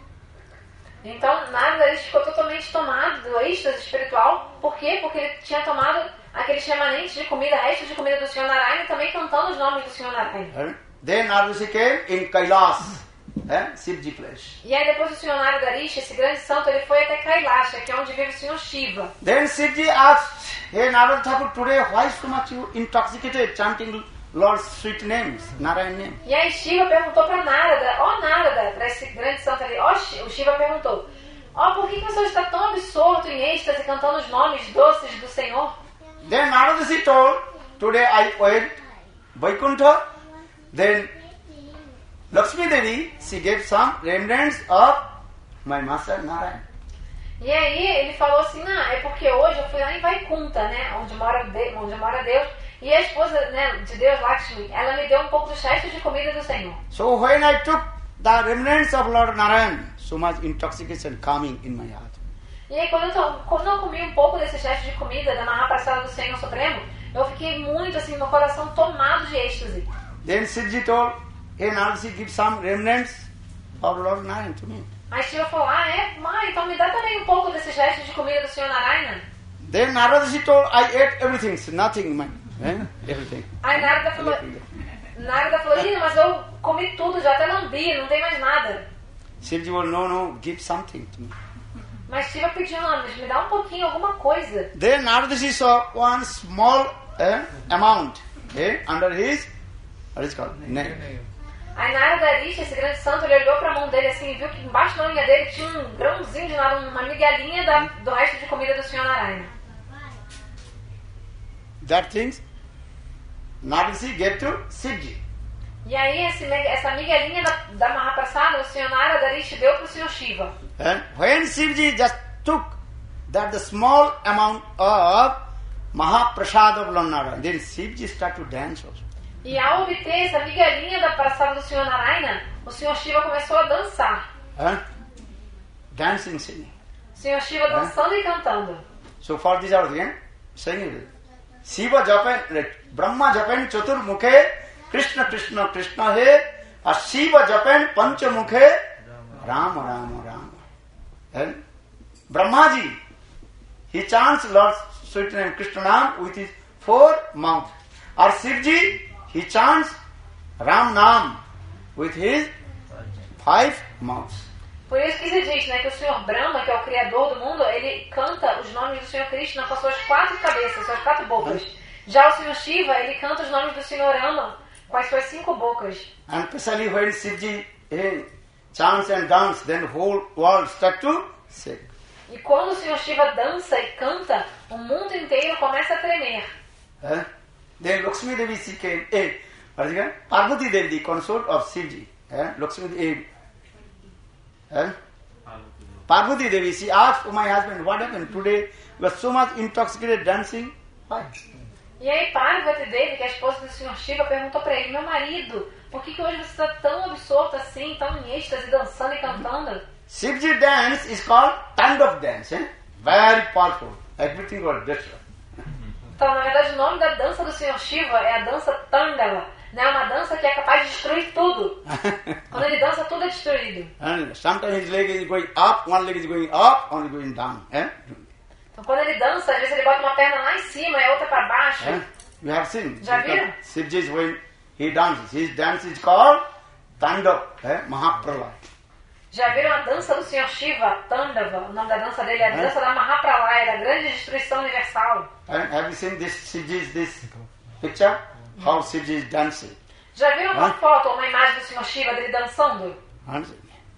Então Narada Rishi ficou totalmente tomado do êxtase espiritual. Por quê? Porque ele tinha tomado aqueles remanentes de comida, restos de comida do Senhor Narayana, e também cantando os nomes do Senhor Narayana. And then Narada Rishi came in Kailas, eh? Shivji place. E aí depois o Senhor Narada Rishi, esse grande santo, ele foi até Kailasha, que é onde vive o Senhor Shiva. Then Shivji asked, hey Narada Thakur, today why so much you intoxicated chanting Lord's sweet names, Narayan name? E aí Shiva perguntou para Narada, ó Narada, para esse grande santo ali, ó, Shi- o Shiva perguntou, ó, por que que você está tão absorto em êxtase cantando os nomes doces do Senhor? Then Narada Rishi told, today I went Vaikuntha, then Lakshmi Devi, she gave some remnants of my master Narayan. E aí ele falou assim, não, é porque hoje eu fui lá em Vaikuntha, né, onde mora, de, onde mora Deus, e a esposa, né, de Deus, Lakshmi, ela me deu um pouco dos restos de comida do Senhor. So when I took the remnants of Lord Narayan, so much intoxication coming in my heart. E aí, quando eu, to- quando eu comi um pouco desses restos de comida da Mahaprasada do Senhor Supremo, eu fiquei muito, assim, meu coração tomado de êxtase. Then Shivji told, hey Narasi, give some remnants of Lord Narayan to me. Aí Shiva falou, ah, é? Mãe, então me dá também um pouco desses restos de comida do Senhor Narayana. Then Naradaji told, I ate everything, so nothing, man. Eh? Everything. Aí Narada falou, Narada falou, Ih, mas eu comi tudo, já até lambi, não tem mais nada. Shivji will, no, no, give something to me. Mas Shiva pediu, não, mas me dá um pouquinho, alguma coisa. Then Naradaji saw one small eh, amount eh, under his, what is it called? Neck. Aí Narada Rishi, esse grande santo, ele olhou pra mão dele assim e viu que embaixo da unha dele tinha um grãozinho de nada, uma migalhinha da, do resto de comida do Senhor Narayana. That things Naradaji gave to Shivji. E aí esse, me- essa migalhinha da, da Mahaprasada, o Senhor Narada Rishi deu pro Senhor Shiva. And when Shivji just took that the small amount of Mahaprasad of Lord Narayan, then Shivji started to dance also. E ao obter essa migalhinha da Prasada do Senhor Narayana, o Senhor Shiva começou a dançar. Eh? Dancing, singing. O Senhor Shiva dançando e cantando. So for this hour again, singing it. Shiva Japan, Brahma Japan Chatur Mukhe, Krishna Krishna Krishna He, and Shiva Japan Pancha Mukhe, Rama Rama Rama. And Brahmaji, he chants Lord sweet name Krishna Nam with his four mouths. Or Shivji, he chants Ram Nam with his five mouths. Por isso que se diz, né, que o Senhor Brahma, que é o Criador do mundo, ele canta os nomes do Senhor Krishna com as suas quatro cabeças, suas quatro bocas. Já o Senhor Shiva, ele canta os nomes do Senhor Rama com as suas cinco bocas. And especially when Shivji eh, chants and dances, then the whole world starts to shake. E quando o Senhor Shiva dança e canta, o mundo inteiro começa a tremer. Eh? Then Lakshmi Devi she came, eh, what is it called? Parvati Devi, the consort of Shivji. Eh? Lakshmi Devi, eh? Parvati Devi, she asked my husband, what happened today? You were so much intoxicated dancing. Why? E aí Parvati Devi, que é a esposa do Senhor Shiva, perguntou para ele, meu marido, por que, que hoje você está tão absorto assim, tão em êxtase, dançando e cantando? Shivji dance is called Tandav dance. Eh? Very powerful. Everything was destroyed. Então, na verdade, o nome da dança do Senhor Shiva é a dança Tandava. Né? Uma dança que é capaz de destruir tudo. Quando ele dança, tudo é destruído. And sometimes his leg is going up, one leg is going up, one is going down. Eh? Então, quando ele dança, às vezes ele bota uma perna lá em cima e a outra para baixo. Eh? You have seen. Já viram? Shivji is when he dances. His dance is called Tandav, eh? Mahapralaya. Já viram a dança do Senhor Shiva, Tandava? O nome da dança dele é a dança da Mahapralaya, da grande destruição universal. And have you seen this Shivji's this picture? How Shivji is dancing. Já viram uma Hã? foto ou uma imagem do Senhor Shiva dele dançando? Dancing.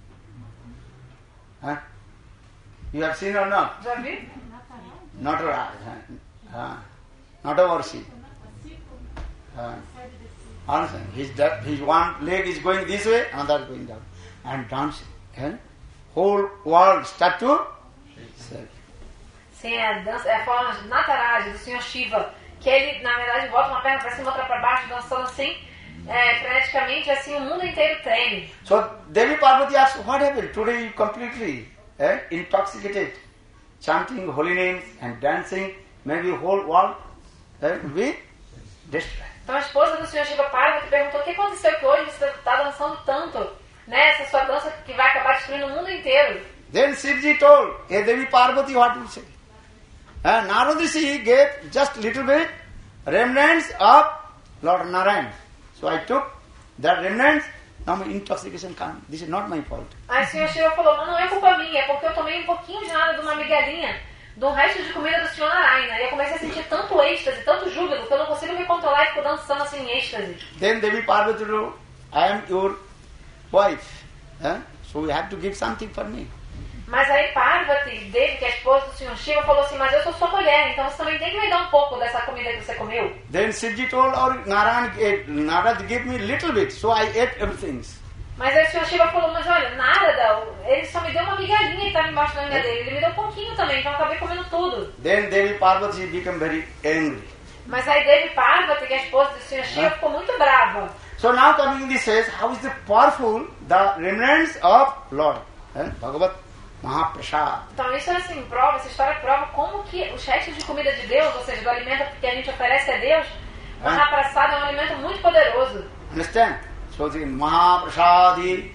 Huh? You have seen or not? Já viu? Not a, uh, not a worship. Uh, understand? His, da- his one leg is going this way, another going down. And dancing. Eh? Whole world start to shake. Sim, é a, dança, é a forma de Nataraja, do Senhor Shiva, que ele, na verdade, bota uma perna para cima, outra para baixo, dançando assim, é, freneticamente, assim, o mundo inteiro treme. So Devi Parvati asked, what happened? Today you completely eh, intoxicated, chanting holy names and dancing, maybe whole world eh, will be destroyed. Então a esposa do Senhor Shiva Parvati perguntou, o que aconteceu que hoje você está dançando tanto? Né? Essa sua dança que vai acabar destruindo o mundo inteiro. Then Shivji told, hey Devi Parvati, what to say? And Narada Rishi gave just little bit remnants of Lord Narayan. So I took that remnants, now my intoxication comes. This is not my fault. Aí o Senhor Shiva falou, mas não é culpa minha, é porque eu tomei um pouquinho de nada de uma migalhinha, do resto de comida do Senhor Narayana. E eu comecei a sentir tanto êxtase, tanto júbilo, que eu não consigo me controlar e fico dançando assim em êxtase. Then Devi Parvati told, I am your wife. Eh? So you have to give something for me. Mas aí Parvati, Devi, que é a esposa do Senhor Shiva, falou assim, mas eu sou sua mulher, então você também tem que me dar um pouco dessa comida que você comeu. Then Shivji told, or Narayan, eh, Narada gave me little bit, so I ate everything. Mas aí o Senhor Shiva falou, mas olha, nada, ele só me deu uma migalhinha que estava embaixo da unha dele, ele me deu um pouquinho também, então eu acabei comendo tudo. Then Devi Parvati became very angry. Mas aí Devi Parvati, que é a esposa do Senhor Shiva, ficou muito brava. So now coming this says, how is the powerful the remnants of Lord? Eh? Bhagavat Mahaprasad. Então isso é assim, prova, essa história prova como que os restos de comida de Deus, ou seja, do alimento que a gente oferece a Deus, o Mahaprasad é um alimento muito poderoso. Understand? So the Mahaprasadi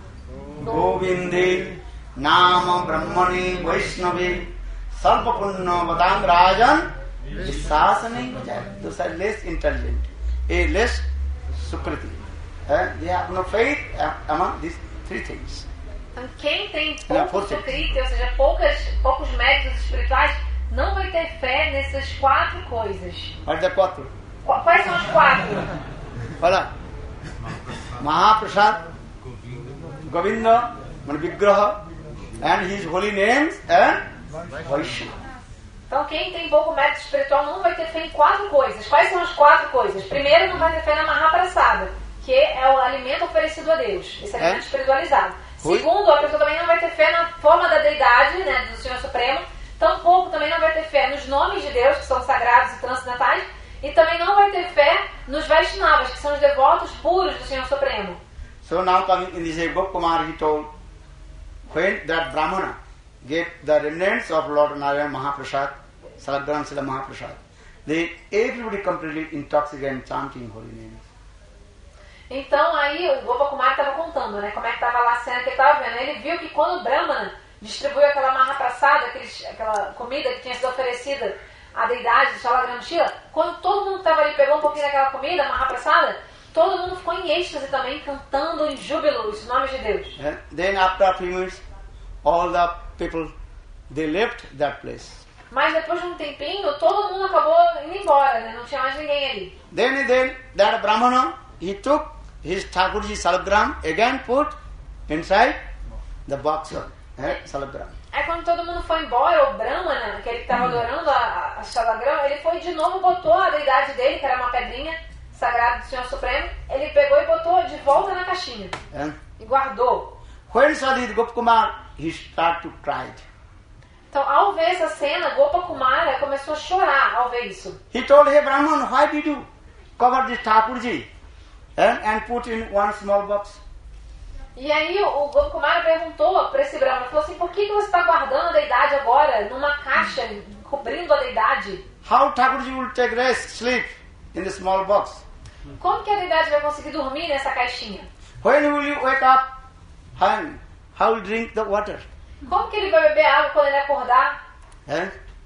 Govindi Nama Brahmani Vaishnavi Salpa Punna Vadang Rajan Visasani Vajaya. Those are less intelligent, a less Sukriti. Eh? They have no faith uh, among these three things. Então quem tem Não, pouco força. sukriti, ou seja, poucas, poucos méritos espirituais, não vai ter fé nessas quatro coisas. What are the quatro? Qu- Quais são as quatro? Fala. Mahaprasad, Govinda, Vigraha, and his holy names and Vaishnava. Então quem tem pouco mérito espiritual não vai ter fé em quatro coisas. Quais são as quatro coisas? Primeiro, não vai ter fé na Mahaprasada, que é o alimento oferecido a Deus, esse alimento É? espiritualizado. Oi? Segundo, a pessoa também não vai ter fé na forma da deidade, né, do Senhor Supremo. Tampouco também não vai ter fé nos nomes de Deus, que são sagrados e transcendentais. E também não vai ter fé nos Vaishnavas, que são os devotos puros do Senhor Supremo. So now coming in this Gopkumar, he told, when that Brahmana gave the remnants of Lord Narayana Mahaprasad, Salagram Sila Mahaprasad, they everybody completely intoxicated chanting holy names. Então aí o Gopakumar estava contando, né, como é que estava lá a cena que ele estava vendo. Ele viu que quando o Brahmana distribuiu aquela Mahaprasada, aqueles, aquela comida que tinha sido oferecida à deidade de Shalagram Shila, quando todo mundo que estava ali pegou um pouquinho daquela comida, Mahaprasada, todo mundo ficou em êxtase também, cantando em júbilo os nomes de Deus. And then after a few minutes, all the people, they left that place. Mas depois de um tempinho, todo mundo acabou indo embora, né? Não tinha mais ninguém ali. Then and then that Brahmana, he took his Thakurji Salagram, again put inside the box of eh, Salagram. Aí quando todo mundo foi embora, o Brahmana, aquele que estava adorando a, a Shalagram, ele foi de novo, botou a deidade dele, que era uma pedrinha sagrada do Senhor Supremo, ele pegou e botou de volta na caixinha. And E guardou. when saw this Gopkumar, he started to cry. Então, ao ver essa cena, Gopakumara começou a chorar ao ver isso. He told, hey Brahman, why did you cover this Thakurji eh, and put in one small box? E aí o Gopakumara perguntou para esse Brahmana, falou assim, por que, que você está guardando a deidade agora numa caixa, cobrindo a deidade? How Thakurji will take rest, sleep in the small box? Como que a deidade vai conseguir dormir nessa caixinha? When will you wake up and how will drink the water? Como que ele vai beber água quando ele acordar? Eh?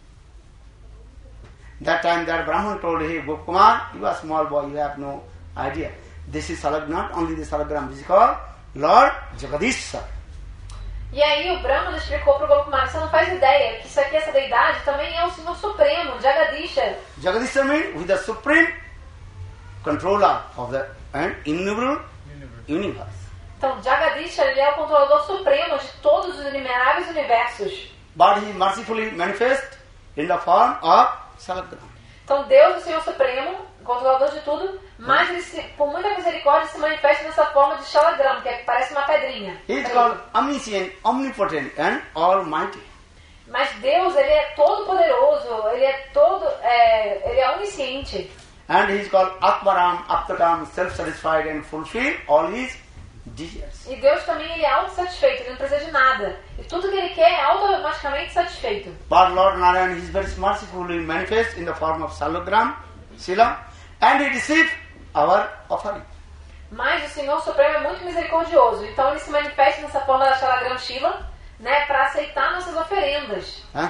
That time that Brahman told, hey Gopkumar, you are a small boy, you have no idea. This is Salag, not only the Salagram, this is called Lord Jagadishwar. E aí o Brahmana explicou para o Gopakumara, você não faz ideia que isso aqui, essa deidade, também é o Senhor Supremo, Jagadisha. Jagadishwar means with the supreme controller of the and innumerable universe. Então, Jagadisha, ele é o controlador supremo de todos os inumeráveis universos. But he mercifully manifests in the form of Salagram. Então, Deus, o Senhor Supremo, controlador de tudo, mas ele se, por muita misericórdia se manifesta nessa forma de Shalagram, que é, parece uma pedrinha. He is called omniscient, omnipotent and almighty. Mas Deus, ele é todo poderoso, ele é todo, é, ele é onisciente. And he is called Atmaram, Aptakam, self-satisfied and fulfill all his desires. E Deus também, ele é autossatisfeito, ele não precisa de nada. E tudo que ele quer é automaticamente satisfeito. But Lord Narayana is very mercifully manifest in the form of Salagram, Sila, and he receives our offering. Mas o Senhor Supremo é muito misericordioso, então ele se manifesta nessa forma da Shalagram Shiva, né, para aceitar nossas oferendas. Huh?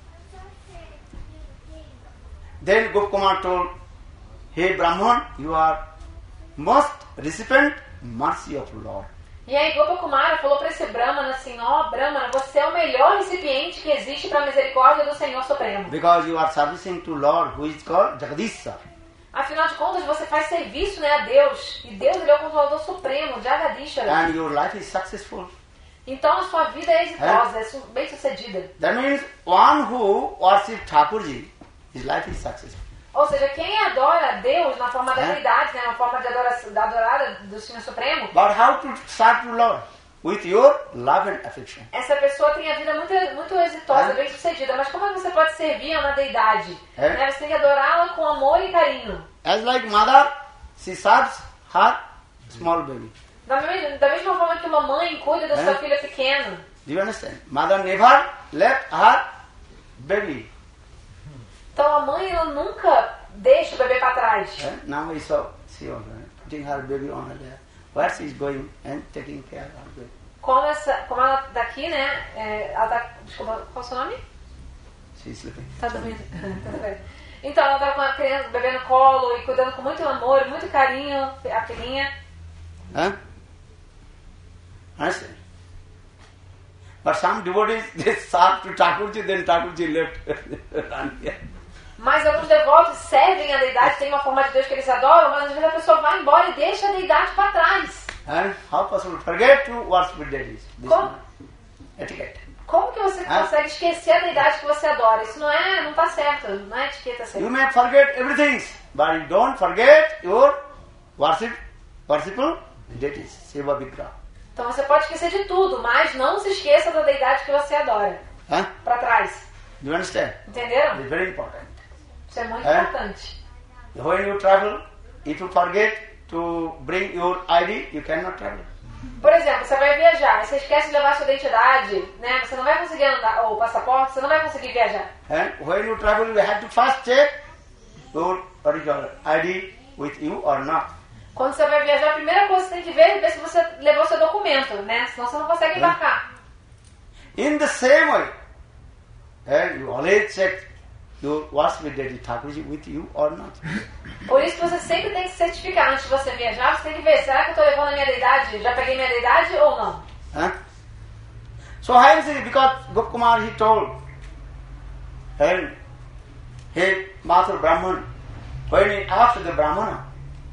Then Gopkumar told, hey Brahman, you are most recipient mercy of Lord. E aí Gopakumara falou para esse Brahmana assim, ó, oh, Brahmana, você é o melhor recipiente que existe para a misericórdia do Senhor Supremo. Because you are servicing to Lord who is called Jagadishwar. Afinal de contas, você faz serviço, né, a Deus. E Deus, ele é o controlador supremo, Jagadishwara. And your life is successful. Então a sua vida é exitosa, é, é bem sucedida. That means one who worships Thakurji, his life is successful. Ou seja, quem adora a Deus na forma da É. deidade, né, na forma de adoração, da adorada do Senhor Supremo, But how to serve to Lord? With your love and affection. essa pessoa tem a vida muito, muito exitosa, É. bem sucedida. Mas como é que você pode servir a uma deidade? É. Né, você tem que adorá-la com amor e carinho. As like mother, she serves her small baby. Da mesma, da mesma forma que uma mãe cuida do É? seu filho pequeno. Do you understand? Mother never left her baby. Então a mãe ela nunca deixa o bebê para trás. Eh? Now we saw she was uh, putting her baby on her lap. Where she is going and taking care of her baby. Como, essa, como ela daqui, né? É, ela tá, desculpa, qual é o seu nome? She is sleeping. Tá dormindo. Tá bem. Então ela tá com a criança, o bebê no colo e cuidando com muito amor, muito carinho, a filhinha. Huh? Understand? But some devotees, they serve to Thakurji, then Thakurji left. Run here. Mas alguns devotos servem a deidade, tem uma forma de Deus que eles adoram, mas às vezes a pessoa vai embora e deixa a deidade para trás. And how possible to forget to worship deities? This Como? is etiquette. Como que você Ah. consegue esquecer a deidade que você adora? Isso não é, não tá certo, não é etiqueta certa. You may forget everything, but you don't forget your worship, worshipful deities, Seva Vigraha. Então você pode esquecer de tudo, mas não se esqueça da deidade que você adora. Huh? Para trás. Do you understand? Entenderam? It's very important. Isso é muito É? importante. When you travel, if you forget to bring your I D, you cannot travel. Por exemplo, você vai viajar, você esquece de levar sua identidade, né? Você não vai conseguir andar, ou passaporte, você não vai conseguir viajar. And when you travel, you have to first check your original I D with you or not. Quando você vai viajar, a primeira coisa que você tem que ver é ver se você levou seu documento, né? Senão você não consegue embarcar. In the same way, eh, you always check your worship deity Thakurji with you or not. Por isso que você sempre tem que se certificar antes de você viajar, você tem que ver, será que eu estou levando a minha deidade? Já peguei minha deidade ou não? Huh? So I am saying, because Gopkumar he told, and he Master Brahman, when he asked the Brahmana,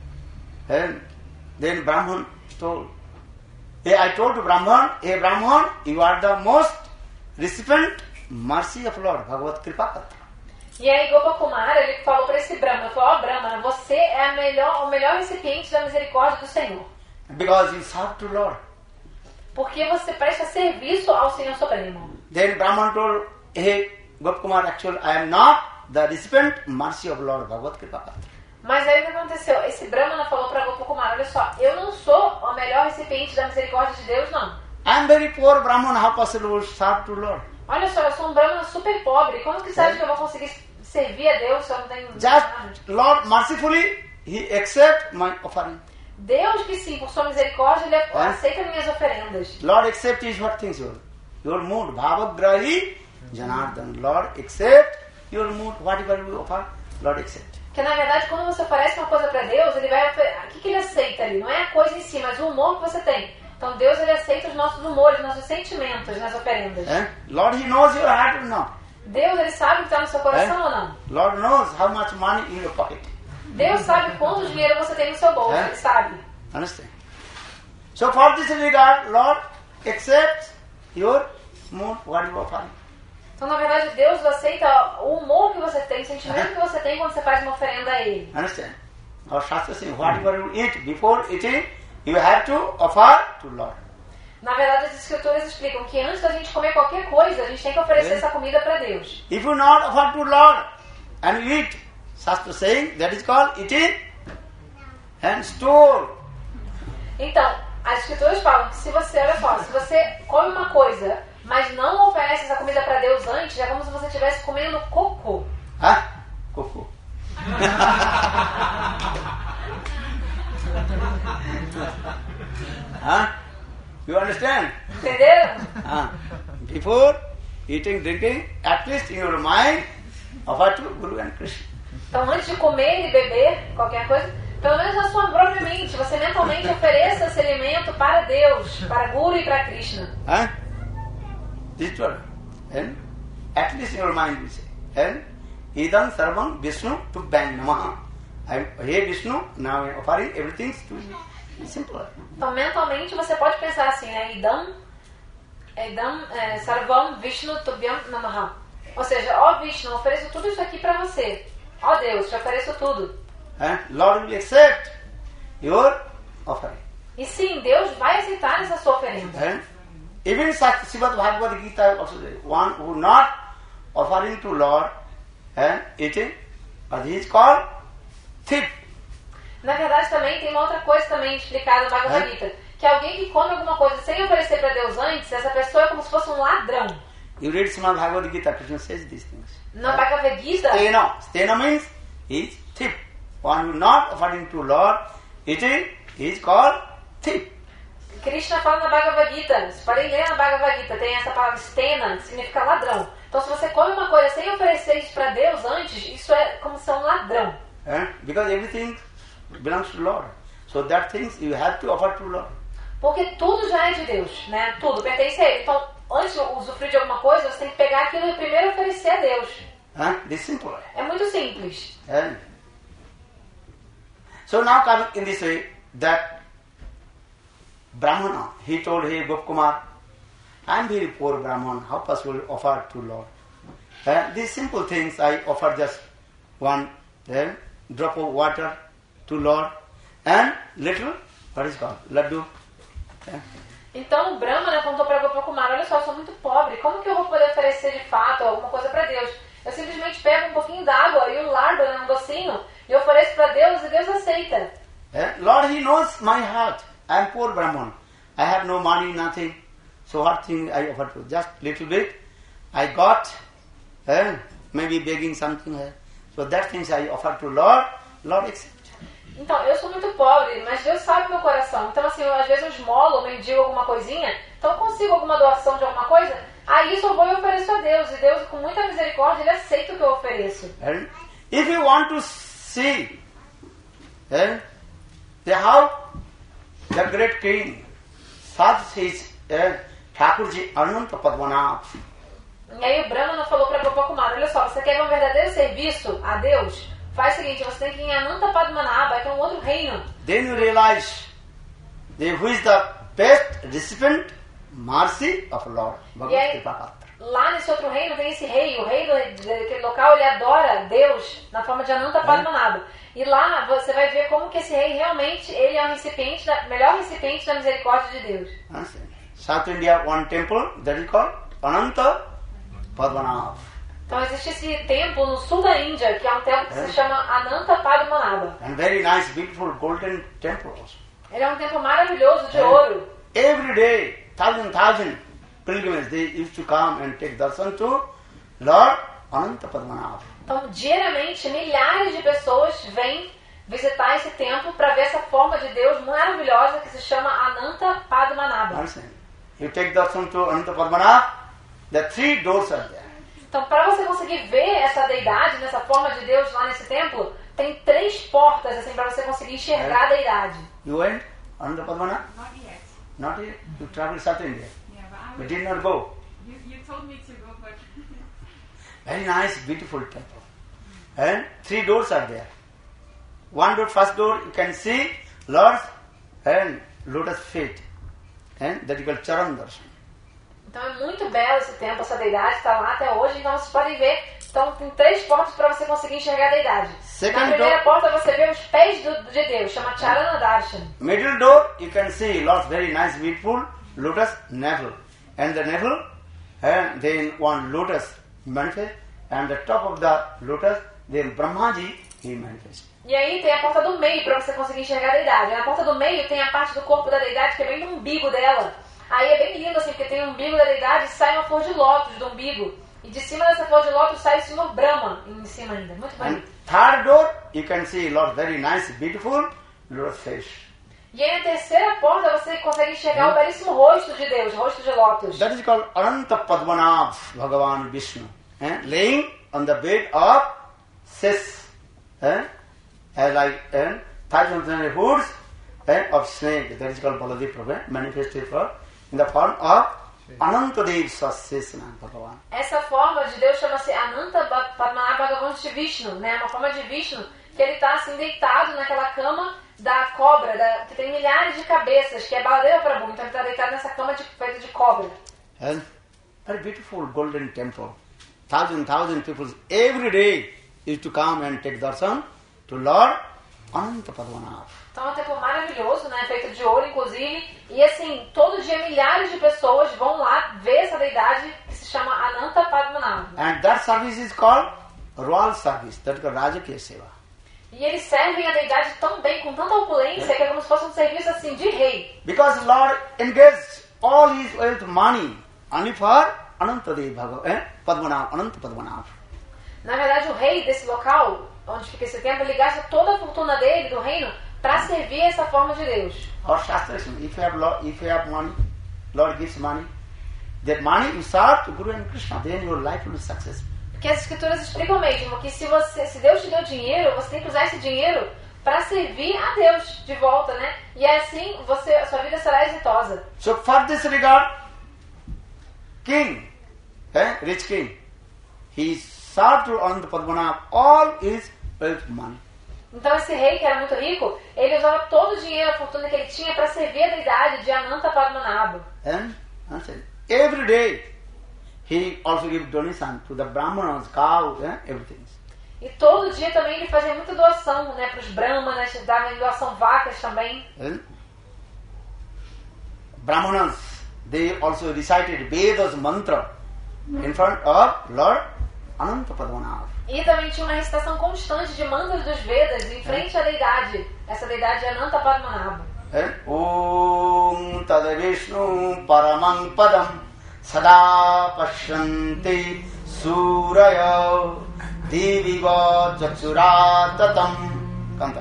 and then Brahman told, hey, I told to Brahman, hey Brahman, you are the most recipient mercy of Lord, Bhagavad Kripakata. E aí Gopakumar, ele falou para esse Brahmana, falou, ó oh, Brahmana, você é a melhor, o melhor recipiente da misericórdia do Senhor. Because you serve to Lord. Porque você presta serviço ao Senhor Supremo. Then Brahman told, hey Gopkumar, actually I am not the recipient mercy of Lord, Bhagavad Kripakata. Mas aí o que aconteceu? Esse Brahmana falou para Gopakumar, olha só, eu não sou o melhor recipiente da misericórdia de Deus, não. I am very poor Brahman, how possible to serve to Lord? Olha só, eu sou um Brahmana super pobre, como que você acha que eu vou conseguir servir a Deus se eu não tenho Just nada? Lord mercifully, He accept my offering. Deus que sim, por sua misericórdia, Ele aceita minhas oferendas. Lord accept is what things your your mood. Bhavagrahi Janardhan. Lord accept your mood. Whatever you offer, Lord accept. Porque na verdade, quando você oferece uma coisa para Deus, Ele vai oferecer. O que, que Ele aceita ali? Não é a coisa em si, mas o humor que você tem. Então Deus Ele aceita os nossos humores, os nossos sentimentos nas oferendas. Eh? Lord He knows your heart or not. Deus Ele sabe o que está no seu coração É? ou não? Lord knows how much money in your pocket. Deus sabe quanto dinheiro você tem no seu bolso, É? Ele sabe. Understand? So for this regard, Lord accepts your mood, what you offer. Então, na verdade, Deus aceita o humor que você tem, o sentimento que você tem quando você faz uma oferenda a Ele. Understand? Our Shastra says, whatever you eat, before eating, you have to offer to Lord. Na verdade, as escrituras explicam que antes da gente comer qualquer coisa, a gente tem que oferecer É. essa comida para Deus. If you not offer to Lord and you eat, Shastra saying that is called eating and store. Então, as escrituras falam que se você, olha só, se você come uma coisa, mas não oferece essa comida para Deus antes, é como se você estivesse comendo cocô. Huh? Coco. Huh? You understand? Entenderam? Huh? Before eating, drinking, at least in your mind, offer to Guru and Krishna. Então, antes de comer e beber qualquer coisa, pelo menos na sua própria mente, você mentalmente ofereça esse alimento para Deus, para Guru e para Krishna. Huh? This is what. And at least in your mind we say. And Idam Sarvam Vishnu to Bang Namaha. I Hey Vishnu, now I am offering everything to you. It's simple. Então, mentalmente, você pode pensar assim, né? Idam, Idam é, Sarvam Vishnu Tubhyam Namaha. Ou seja, ó Vishnu, eu ofereço tudo isso aqui para você. Ó Deus, te ofereço tudo. Huh? Lord will accept your offering. E sim, Deus vai aceitar essa sua oferenda. And even Srimad Bhagavad Gita also says, one who not offering to Lord and eating, but he is called thief. Na verdade, também tem uma outra coisa também explicada no Bhagavad É? Gita, que alguém que come alguma coisa sem oferecer para Deus antes, essa pessoa é como se fosse um ladrão. You read Srimad Bhagavad Gita, Krishna says these things. No Bhagavad Gita, Stena. Stena means he is thief. One who not offering to Lord, eating, he is called thief. Krishna fala na Bhagavad Gita, se podem ler na Bhagavad Gita, tem essa palavra stena, que significa ladrão. Então, se você come uma coisa sem oferecer isso para Deus antes, isso é como ser um ladrão. Eh? Because everything belongs to Lord. So that things you have to offer to Lord. Porque tudo já é de Deus, né? Tudo pertence a Ele. Então, antes de usufruir de alguma coisa, você tem que pegar aquilo e primeiro oferecer a Deus. Eh? This is simple. É muito simples. Eh? So now coming in this way, that Brahmana, he told, hey Gopkumar, I am very poor Brahman, how possible to offer to Lord? Eh? These simple things I offer just one eh, drop of water to Lord and little, what is called, laddu. Eh? Então o Brahma, né, contou para Gopakumar, olha só, eu sou muito pobre, como que eu vou poder oferecer de fato alguma coisa para Deus? Eu simplesmente pego um pouquinho d'água e um lardo, né, um docinho, e ofereço para Deus e Deus aceita. Eh? Lord, he knows my heart. I am poor Brahman. I have no money, nothing. So what thing I offer to? Just little bit. I got, eh? maybe begging something. Eh? So that things I offer to Lord. Lord accept. Então, eu sou muito pobre, mas Deus sabe meu coração. Então, assim, eu, às vezes eu esmolo, mendigo alguma coisinha, então eu consigo alguma doação de alguma coisa, aí isso eu vou e ofereço a Deus. E Deus, com muita misericórdia, Ele aceita o que eu ofereço. And if you want to see eh, the how the great king serves his eh, Thakurji Ananta Padmanabh. E aí o Brahmana falou para Gopakumar, olha só, você quer ver um verdadeiro serviço a Deus? Faz o seguinte, você tem que ir em Ananta Padmanabha, que é um outro reino. Then you realize the, who is the best recipient mercy of Lord. E aí, lá nesse outro reino tem esse rei, o rei do- daquele local, ele adora Deus na forma de Ananta Padmanabha. E lá você vai ver como que esse rei realmente, ele é um recipiente, da, melhor recipiente da misericórdia de Deus. South India, one temple that is called Ananta Padmanabh. Então existe esse templo no sul da Índia, que é um templo que se chama Ananta Padmanabha. And very nice, beautiful golden temple also. Ele é um templo maravilhoso de ouro. Every day, thousand, thousand pilgrims, they used to come and take darshan to Lord Ananta Padmanabh. Então, diariamente, milhares de pessoas vêm visitar esse templo para ver essa forma de Deus maravilhosa que se chama Ananta Padmanabha. Understand? You take darshan to Ananta Padmanabh, the three doors are there. Então, para você conseguir ver essa deidade, nessa forma de Deus lá nesse templo, tem três portas assim para você conseguir enxergar a deidade. You went Ananta Padmanabh? Not yet. Not yet. You traveled South India. Yeah, but I You was, did not go. you, you told me to go, but Very nice, beautiful temple. And three doors are there. One door, first door, you can see Lord's and lotus feet. And that is called Charan Darshan. Então é muito belo esse templo, essa deidade está lá até hoje, então vocês podem ver. Então tem três portas para você conseguir enxergar a deidade. Second Na primeira door- porta você vê os pés do, de Deus, chama Charana Darshan. Middle door, you can see Lord's very nice, beautiful lotus navel. And the navel, and then one lotus manifest. And the top of the lotus, then Brahmaji, he manifests. E aí tem a porta do meio para você conseguir enxergar a deidade. Na porta do meio tem a parte do corpo da deidade que é bem no umbigo dela. Aí é bem lindo assim, porque tem o umbigo da deidade e sai uma flor de lótus do umbigo. E de cima dessa flor de lótus sai o senhor Brahma em cima ainda. Muito And bonito. third door, you can see Lord's very nice, beautiful lotus face. E aí na terceira porta você consegue enxergar o belíssimo rosto de Deus, o rosto de lótus. That is called Ananta Padmanabh Bhagavan Vishnu. Eh? Laying on the bed of sis. Eh? As like eh? thousands and hoods eh? of snake. That is called Baladev Prabhu. Eh? Manifested for in the form of Anantadev Sasesana Bhagavan. Essa forma de Deus chama-se Ananta Padmanabha Bhagavan Vishnu, né? Uma forma de Vishnu que ele está assim deitado naquela cama da cobra, da, que tem milhares de cabeças, que é Baladev Prabhu. Então ele está deitado nessa cama de, feita de cobra. And very beautiful golden temple. Thousand, thousand people every day used to come and take darshan to Lord Ananta Padmanabh. Então é um templo maravilhoso, né? Feito de ouro, inclusive. E assim, todo dia milhares de pessoas vão lá ver essa deidade que se chama Ananta Padmanabha. And that service is called royal service. That is called Rajakiya Seva. E eles servem a deidade tão bem, com tanta opulência, que é como se fosse um serviço assim de rei. Because Lord engaged all his wealth money only for Anantadev Bhagavan, eh? Padmanabh, Ananta Padmanabh. Na verdade, o rei desse local, onde fica esse templo, ele gasta toda a fortuna dele, do reino, para servir essa forma de Deus. Or Shastra, if you have Lord, if you have money, Lord gives money, that money you serve to Guru and Krishna, then your life will be successful. Porque as escrituras explicam mesmo que se você, se Deus te deu dinheiro, você tem que usar esse dinheiro para servir a Deus de volta, né? E assim você, a sua vida será exitosa. So for this regard, king, eh, rich king, he served to Ananta Padmanabh all his wealth money. Então esse rei que era muito rico, ele usava todo o dinheiro, a fortuna que ele tinha para servir a deidade de Ananta Padmanabha. And I said, every day he also gave donation to the Brahmanas, cows, eh, everything. E todo dia também ele fazia muita doação, né, para os brahmanas, dava em doação vacas também. And Brahmanas, they also recited Vedas mantra in front of Lord Ananta Padmanabh. E também tinha uma recitação constante de mantras dos Vedas em frente à deidade, essa deidade é Ananta Padmanabha. Om Tadavishnu Paramam Padam Sada Pashyanti Suraya Diviva Chakshuratatam. Canta.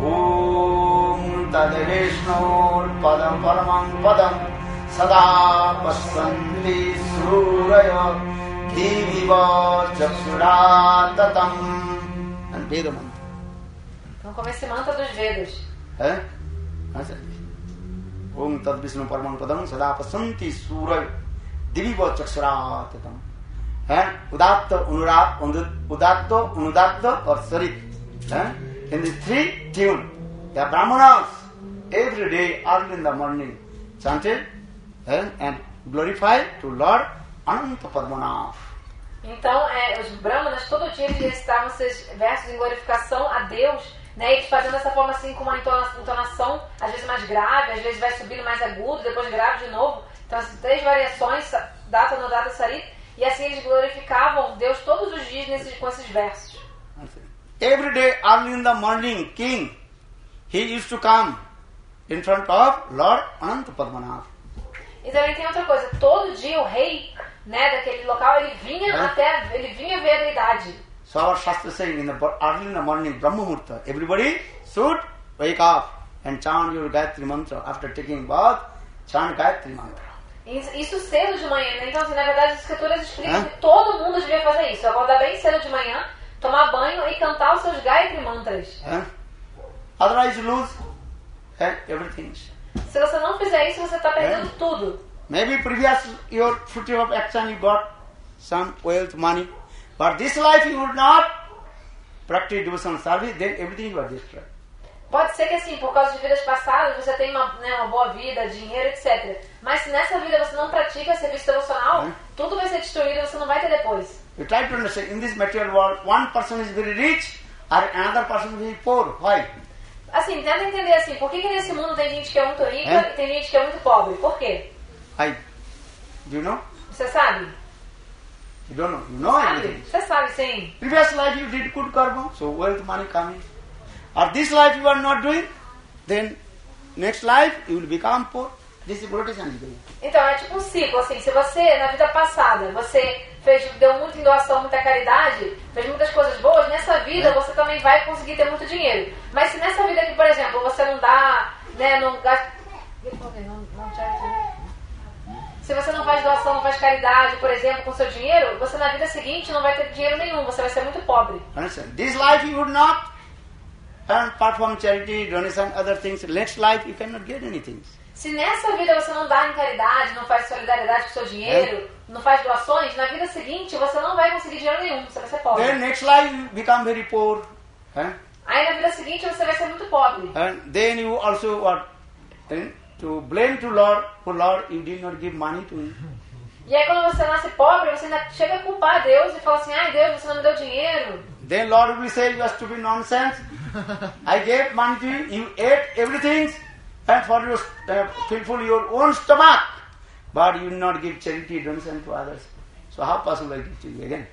Om Tadavishnu Padam Paramam Padam Sada Pashyanti Suraya Diviva Chakshuratatam. And Veda mantra. Então como esse mantra dos Vedas. Eh? Om Tad Vishnu Paramam Padam Sada Pasanti Suraya Diviva Chakshuratatam. And Udatta Unura Udatta Unudatta or Sarit. In the three tune, the Brahmanas every day early in the morning chanted eh, and glorified to Lord Ananta Padmanabh. Então, é, os brahmanas todo dia eles recitavam esses versos em glorificação a Deus, né? Eles fazendo dessa forma assim com uma entonação, às vezes mais grave, às vezes vai subindo mais agudo, depois grave de novo. Então, essas três variações, data, no data, sarit, e assim eles glorificavam Deus todos os dias nesses, com esses versos. Every day early in the morning, king, he used to come in front of Lord Ananta Padmanabh. E também tem outra coisa, todo dia o rei, né, daquele local, ele vinha é? até, ele vinha ver a deidade. So our Shastra saying in the early in the morning, Brahma Murta, everybody should wake up and chant your Gayatri mantra after taking bath, chant Gayatri mantra. Isso cedo de manhã, né? Então, assim, na verdade, as escrituras explicam é? que todo mundo devia fazer isso, acordar bem cedo de manhã, tomar banho e cantar os seus Gayatri mantras. É? Otherwise you lose é? everything. Se você não fizer isso, você está perdendo é? tudo. Maybe previous your fruit of action you got some wealth, money, but this life you would not practice devotional service, then everything you are destroyed. Pode ser que assim, por causa de vidas passadas, você tem uma, né, uma boa vida, dinheiro, etcétera. Mas se nessa vida você não pratica serviço devocional, é? tudo vai ser destruído e você não vai ter depois. You try to understand, in this material world, one person is very rich, or another person is very poor. Why? Assim, tenta entender assim, por que, que nesse mundo tem gente que é muito rica é? e tem gente que é muito pobre? Por quê? I, do you know? Você sabe? You don't know. You know Sabe? anything. Você sabe, sim. Previous life you did good karma, so wealth, money coming. Or this life you are not doing, then next life you will become poor. This is quotation is doing. Então, é tipo um ciclo, assim, se você, na vida passada, você fez, deu muito em doação, muita caridade, fez muitas coisas boas, nessa vida é. você também vai conseguir ter muito dinheiro. Mas se nessa vida aqui, por exemplo, você não dá, né, não gasta... Se você não faz doação, não faz caridade, por exemplo, com seu dinheiro, você na vida seguinte não vai ter dinheiro nenhum, você vai ser muito pobre. Understand? This life you would not and perform charity, donation, other things. Next life you cannot get anything. Se nessa vida você não dá em caridade, não faz solidariedade com seu dinheiro, é. não faz doações, na vida seguinte você não vai conseguir dinheiro nenhum, você vai ser pobre. Then next life you become very poor. Eh? Aí na vida seguinte você vai ser muito pobre. And then you also what? Then to blame to Lord, for Lord you did not give money to him. E aí quando você nasce pobre, você ainda chega a culpar Deus e fala assim, ai Deus, você não me deu dinheiro. Then Lord will say, you are stupid nonsense. I gave money to you, you ate everything, and for your uh, fulfill your own stomach, but you will not give charity, donation to others. So how possible I give to you again?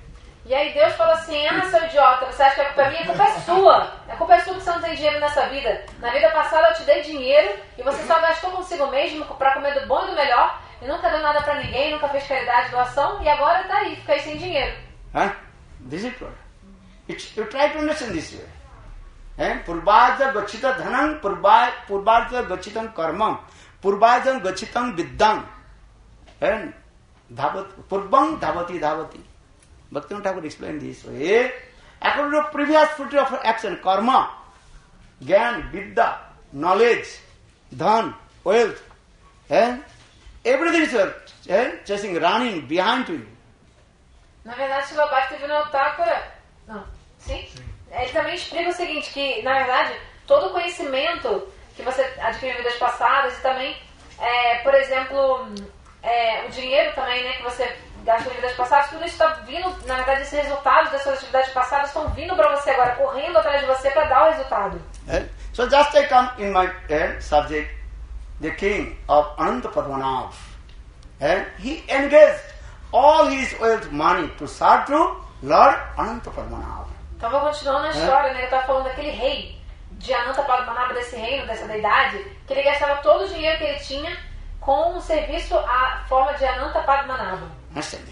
E aí Deus falou assim, ah, seu idiota, você acha que a culpa é minha? A culpa é sua. A culpa é sua que você não tem dinheiro nessa vida. Na vida passada eu te dei dinheiro e você só gastou consigo mesmo pra comer do bom e do melhor e nunca deu nada pra ninguém, nunca fez caridade, doação e agora tá aí, fica aí sem dinheiro. Huh? This is what. It's, you try to understand this way. Eh? Purvaja gachita dhanam, purvaja gachitam karmam, purvaja gachitam viddam. And dhavat, purvang dhavati dhavati. Bhaktivinoda Thakur explained this way. According to previous fruit of action, karma, gyan, vidya, knowledge, dhan, wealth, eh? Everything is eh? chasing, running behind to you. Na verdade, Srila Bhaktivinoda Thakur, não, sim? Ele também explica o seguinte, que na verdade, todo o conhecimento que você adquiriu em vidas passadas e também, é, por exemplo, é, o dinheiro também, né, que você gastou em vidas passadas, tudo isso está vindo, na verdade, esses resultados das suas atividades passadas estão vindo para você agora, correndo atrás de você para dar o resultado. Eh? So just I come in my eh, subject, the king of Ananta Padmanabh. Eh? He engaged all his wealth money to serve to Lord Ananta Padmanabh. Então vou continuando a história, né? Eu estava falando daquele rei, de Ananta Padmanabha, desse reino, dessa deidade, que ele gastava todo o dinheiro que ele tinha com um serviço à forma de Ananta Padmanabha. Understand?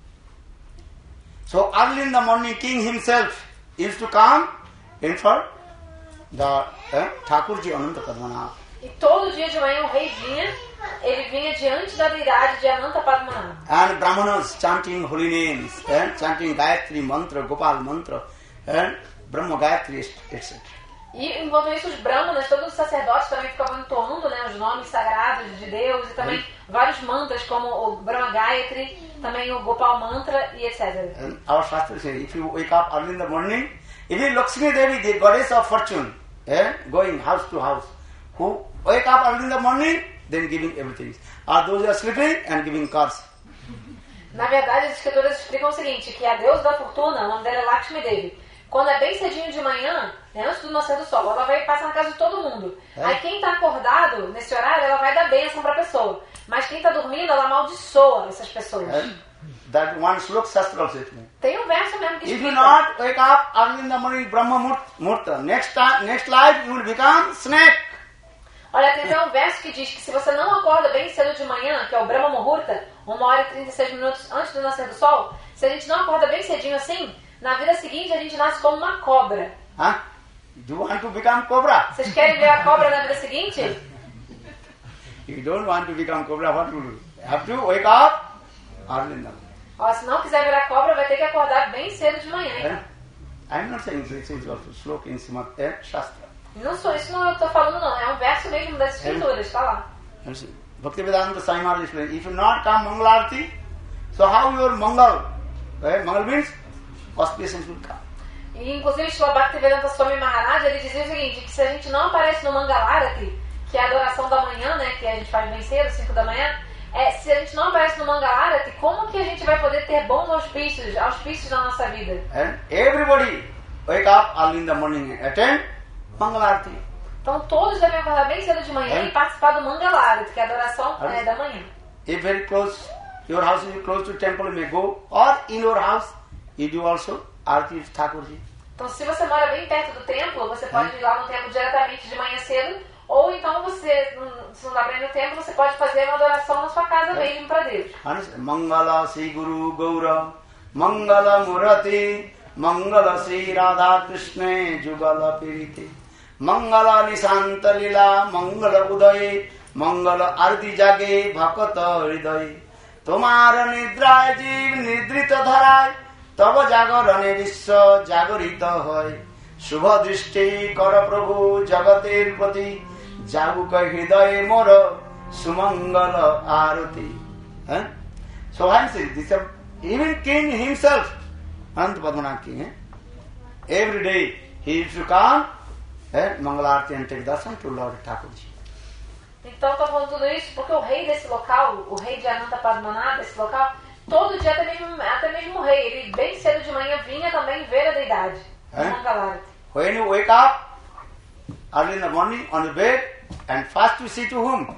So early in the morning, king himself used to come in for the eh, Thakurji Ananta Padmanabha. E todo dia de manhã o rei vinha, ele vinha diante da deidade de Ananta Padmanabha. And Brahmanas chanting holy names, eh, chanting Gayatri mantra, Gopal mantra, eh, Brahma Gayatri, et cetera. E enquanto isso os brahmanas, todos os sacerdotes também ficavam entoando, né, os nomes sagrados de Deus e também vários mantras como o Brahma Gayatri, também o Gopal mantra e et cetera. And our Shastra says, if you wake up early in the morning, if you Lakshmi Devi, the goddess of fortune, eh, going house to house, who wake up early in the morning, then giving everything. Or those who are sleeping and giving curse. Na verdade, as escrituras explicam o seguinte, que a deusa da fortuna, o nome dela é Lakshmi Devi. Quando é bem cedinho de manhã, né, antes do nascer do sol, ela vai passar na casa de todo mundo. É. Aí quem está acordado nesse horário, ela vai dar bênção para a pessoa. Mas quem está dormindo, ela amaldiçoa essas pessoas. And that one Slok Shastra also explains. Tem um verso mesmo que If explica. you not wake up early in the morning, Brahma Murta, next time, next life you will become snake. Olha, tem até um verso que diz que se você não acorda bem cedo de manhã, que é o Brahma Muhurta, uma hora e trinta e seis minutos antes do nascer do sol, se a gente não acorda bem cedinho assim, na vida seguinte a gente nasce como uma cobra. Huh? Do you want to become cobra? Vocês querem ver a cobra na vida seguinte? If you don't want to become cobra, what will you do? You have to wake up early in the morning. Ó, se não quiser virar cobra, vai ter que acordar bem cedo de manhã, hein? Eh? I'm not saying this is also Slok in Srimad eh, Shastra. Não sou, isso não eu tô falando não, é um verso mesmo das escrituras, tá lá. Bhaktivedanta Swami Maharaj explained, if you not come Mangalarti, so how your Mangal, eh, Mangal means auspicious will come. E inclusive o Bhaktivedanta Swami Maharaj, ele dizia o seguinte, que se a gente não aparece no Mangalarati, que é a adoração da manhã, né, que a gente faz bem cedo, cinco da manhã, é, se a gente não aparece no Mangalarati, como que a gente vai poder ter bons auspícios, auspícios na nossa vida? And everybody wake up early in the morning and attend Mangalarti. Então todos devem acordar bem cedo de manhã É. e participar do Mangalarati, que é a adoração É. é, da manhã. If very close, your house is close to temple, you may go, or in your house, you do also Arati of Thakurji. Então se você mora bem perto do templo, você pode ir lá no templo diretamente de manhã cedo, ou então você, se não dá pra ir no templo, você pode fazer uma adoração na sua casa mesmo para Deus. Mangala Sri Guru Gaura, Mangala Murati, Mangala Sri Radha Krishna, Jugala Pirite, Mangala Nisanta Lila, Mangala Uday, Mangala Ardi Jage, Bhakata Hriday, Tomara Nidraya Jeev Nidrita Dharay, Tava Jagarane Vishwa Jagarita Hoy, Shubha Drishti Kara Prabhu Jagatir Pati, Jaguka Hriday Mora, Sumangala Arati. Eh? So I am saying, this is even king himself, Ananta Padmanabha king, eh? Every day he used to come, eh, Mangalarti and take darshan to Lord Thakurji. Então estou falando tudo isso porque o rei desse local, o rei de Ananta Padmanabha desse local, todo dia, até mesmo, até mesmo o rei, ele bem cedo de manhã vinha também ver a deidade, Eh? Mangalarati. When you wake up early in the morning on the bed and first you see to whom?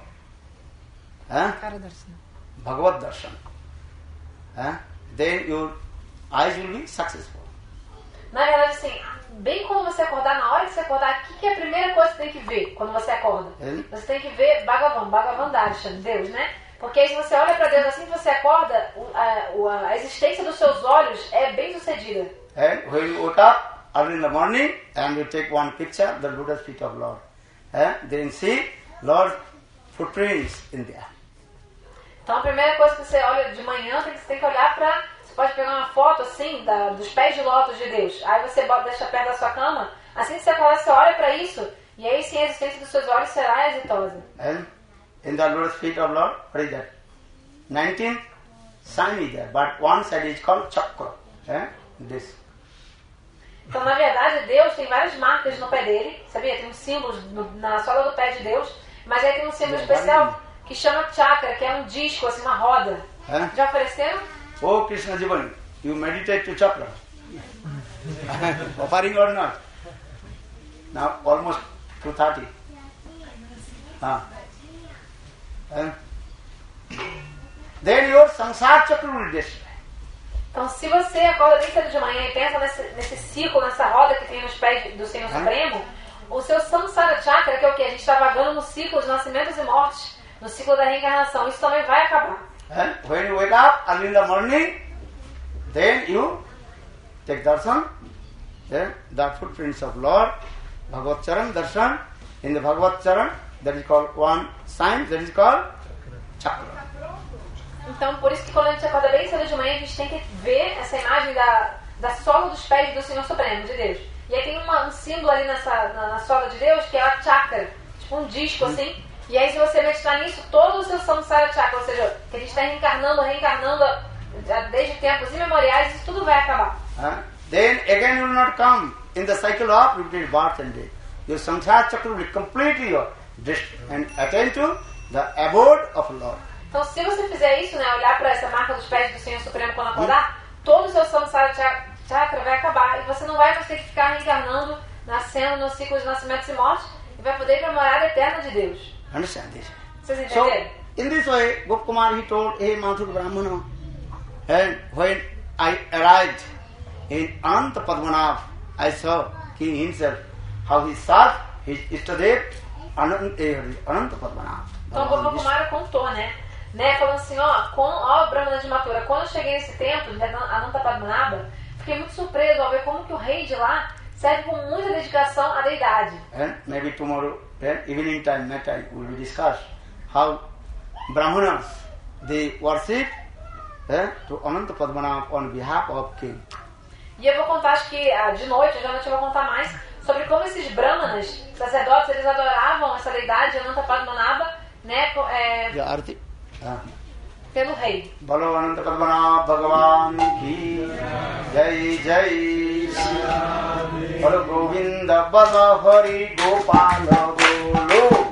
Eh? Cara darshan. Bhagavad darshan. Eh? Then you eyes will be successful. Na verdade, assim, bem quando você acordar, na hora que você acordar, o que, que é a primeira coisa que você tem que ver quando você acorda? Hum? Você tem que ver Bhagavan, Bhagavan Darshan, Deus, né? Porque aí se você olha para Deus assim que você acorda, a, a existência dos seus olhos é bem sucedida. And when you wake up early in the morning and you take one picture, the lotus feet of Lord, and then see Lord's footprints in there. Então a primeira coisa que você olha de manhã, você tem que olhar para... Você pode pegar uma foto assim da, dos pés de lótus de Deus. Aí você bota, deixa perto da sua cama. Assim que você acordar, você olha para isso. E aí sim a existência dos seus olhos será exitosa. And in the lotus feet of Lord, what is that? nineteen sign is there, but one side is called chakra. Eh? This. Então, na verdade, Deus tem várias marcas no pé dele. Sabia? Tem um símbolo no, na sola do pé de Deus. Mas aí tem um símbolo especial que chama chakra, que é um disco, assim, uma roda. Eh? Já apareceram? Oh Krishna Jivan, you meditate to chakra. Offering or not? Now almost two thirty. Ah. And then your samsara chakra will destroy. Então, se você acorda bem cedo de manhã e pensa nesse, nesse círculo, nessa roda que tem nos pés do Senhor Supremo, o seu samsara chakra, que é o que? A gente está vagando no ciclo de nascimentos e mortes, no ciclo da reencarnação. Isso também vai acabar. And when you wake up early in the morning, then you take darshan, then the footprints of Lord, Bhagavad Charan darshan. In the Bhagavad Charan, that is called one sign, that is called chakra. Então, por isso que quando a gente acorda bem cedo de manhã, a gente tem que ver essa imagem da, da sola dos pés do Senhor Supremo, de Deus. E aí tem uma, um símbolo ali nessa, na, na sola de Deus, que é a chakra, tipo um disco assim. E aí se você meditar nisso, todo o seu samsara chakra, ou seja, que a gente está reencarnando, reencarnando desde tempos imemoriais, isso tudo vai acabar. Uh, then again you will not come in the cycle of repeated birth and death. Your samsara chakra will completely destroyed and attain to the abode of Lord. Então, se você fizer isso, né, olhar para essa marca dos pés do Senhor Supremo quando acordar, todo o seu samsara chakra vai acabar e você não vai mais ter que ficar reencarnando, nascendo no ciclo de nascimentos e mortes e vai poder ir para a morada eterna de Deus. Understand this? Vocês So, entenderam? in this way, Gopkumar he told, Hey Mathur Brahmana, and when I arrived in Ananta Padmanabh, I saw King himself, how he served his Ishtadev, Ananta Padmanabh. Então, o Gopkumara contou, né? né? Falando assim, ó, com, ó, Brahmana de Mathura, quando eu cheguei nesse templo, de Ananta Padmanabha, fiquei muito surpreso ao ver como que o rei de lá serve com muita dedicação à deidade. And maybe tomorrow, then evening time, night time, we will discuss how Brahmanas, they worship eh, to Ananta Padmanabha on behalf of king. E eu vou contar, acho que ah, de noite, hoje à noite eu vou contar mais sobre como esses Brahmanas, sacerdotes, eles adoravam essa deidade, Ananta Padmanabha, né, é, The Arti. Ah. pelo rei. Balo Ananta Padmanabha Bhagavan ki Jai Jai Balo Govinda Bala Hari Gopala Bolo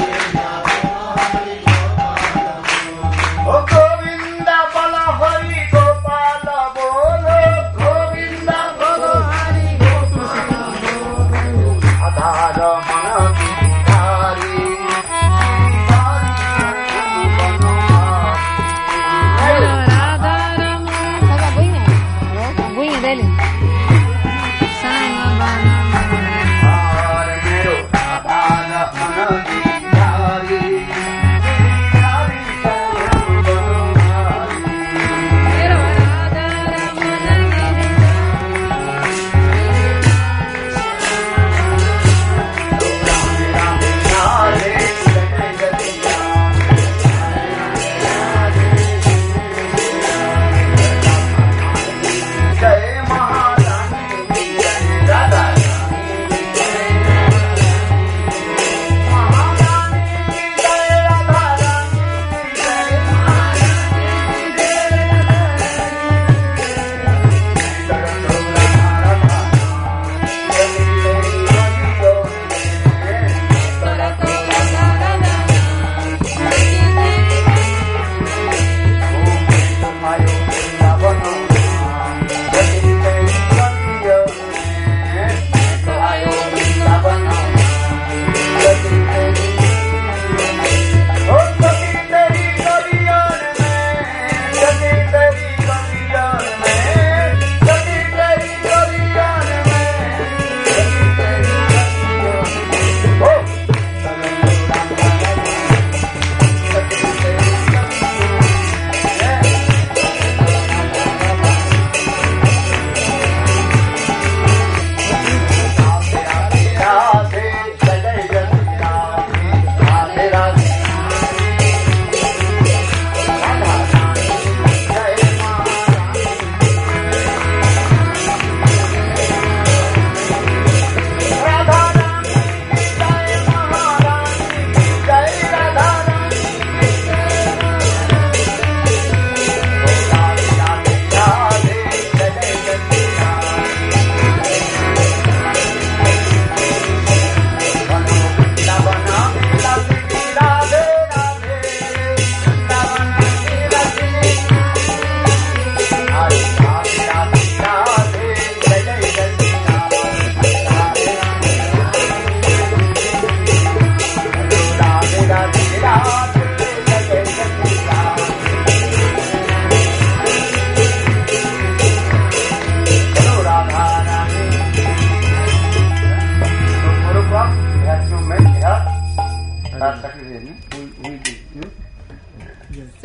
O Govinda Bala Hari Gopala Bolo Govinda Bala Hari Gopala Bolo Adhara Mana dele. Jai Maharani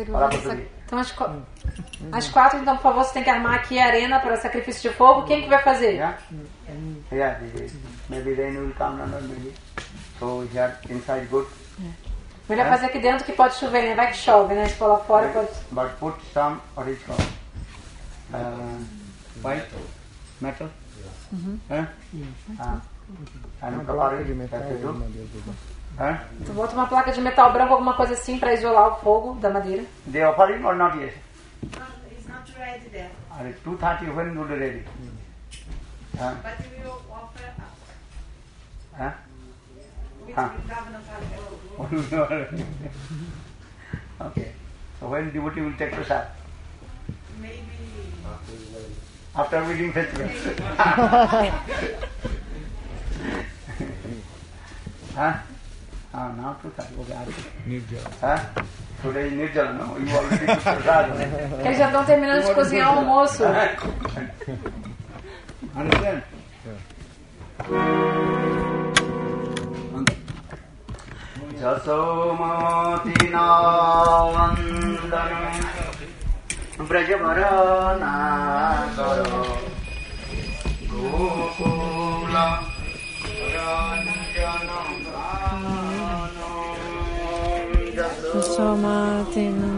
sei que Fala vai português. Então, as, qu- as quatro, então, por favor, você tem que armar aqui a arena para sacrifício de fogo. Quem que vai fazer? Yeah? Yeah, the- maybe rain will come, or not maybe. So here inside good. Melhor fazer aqui dentro que pode chover, né? Vai que chove, né? Se for lá fora, pode... But put some, what is called? Uh, white metal? Huh? Ah. And cover it, that's it, do? Huh? Então, bota uma placa de metal branco, alguma coisa assim, para isolar o fogo da madeira. They offering or not yet? No, it's not ready there. Are two thirty when will be ready? Huh? But we will offer up. Huh? Which Ah. Vrindavan Park. Okay. So when devotee will take prasad? Maybe After wedding festival. Huh? Ah, now two thirty. Okay, I'll Nirjala. Huh? Today is Nirjala, no? You already took prasad. Eles já estão terminando de cozinhar o almoço. Understand? Jasomati nandanam Brajavarana Gokula Ranjanam Jasomati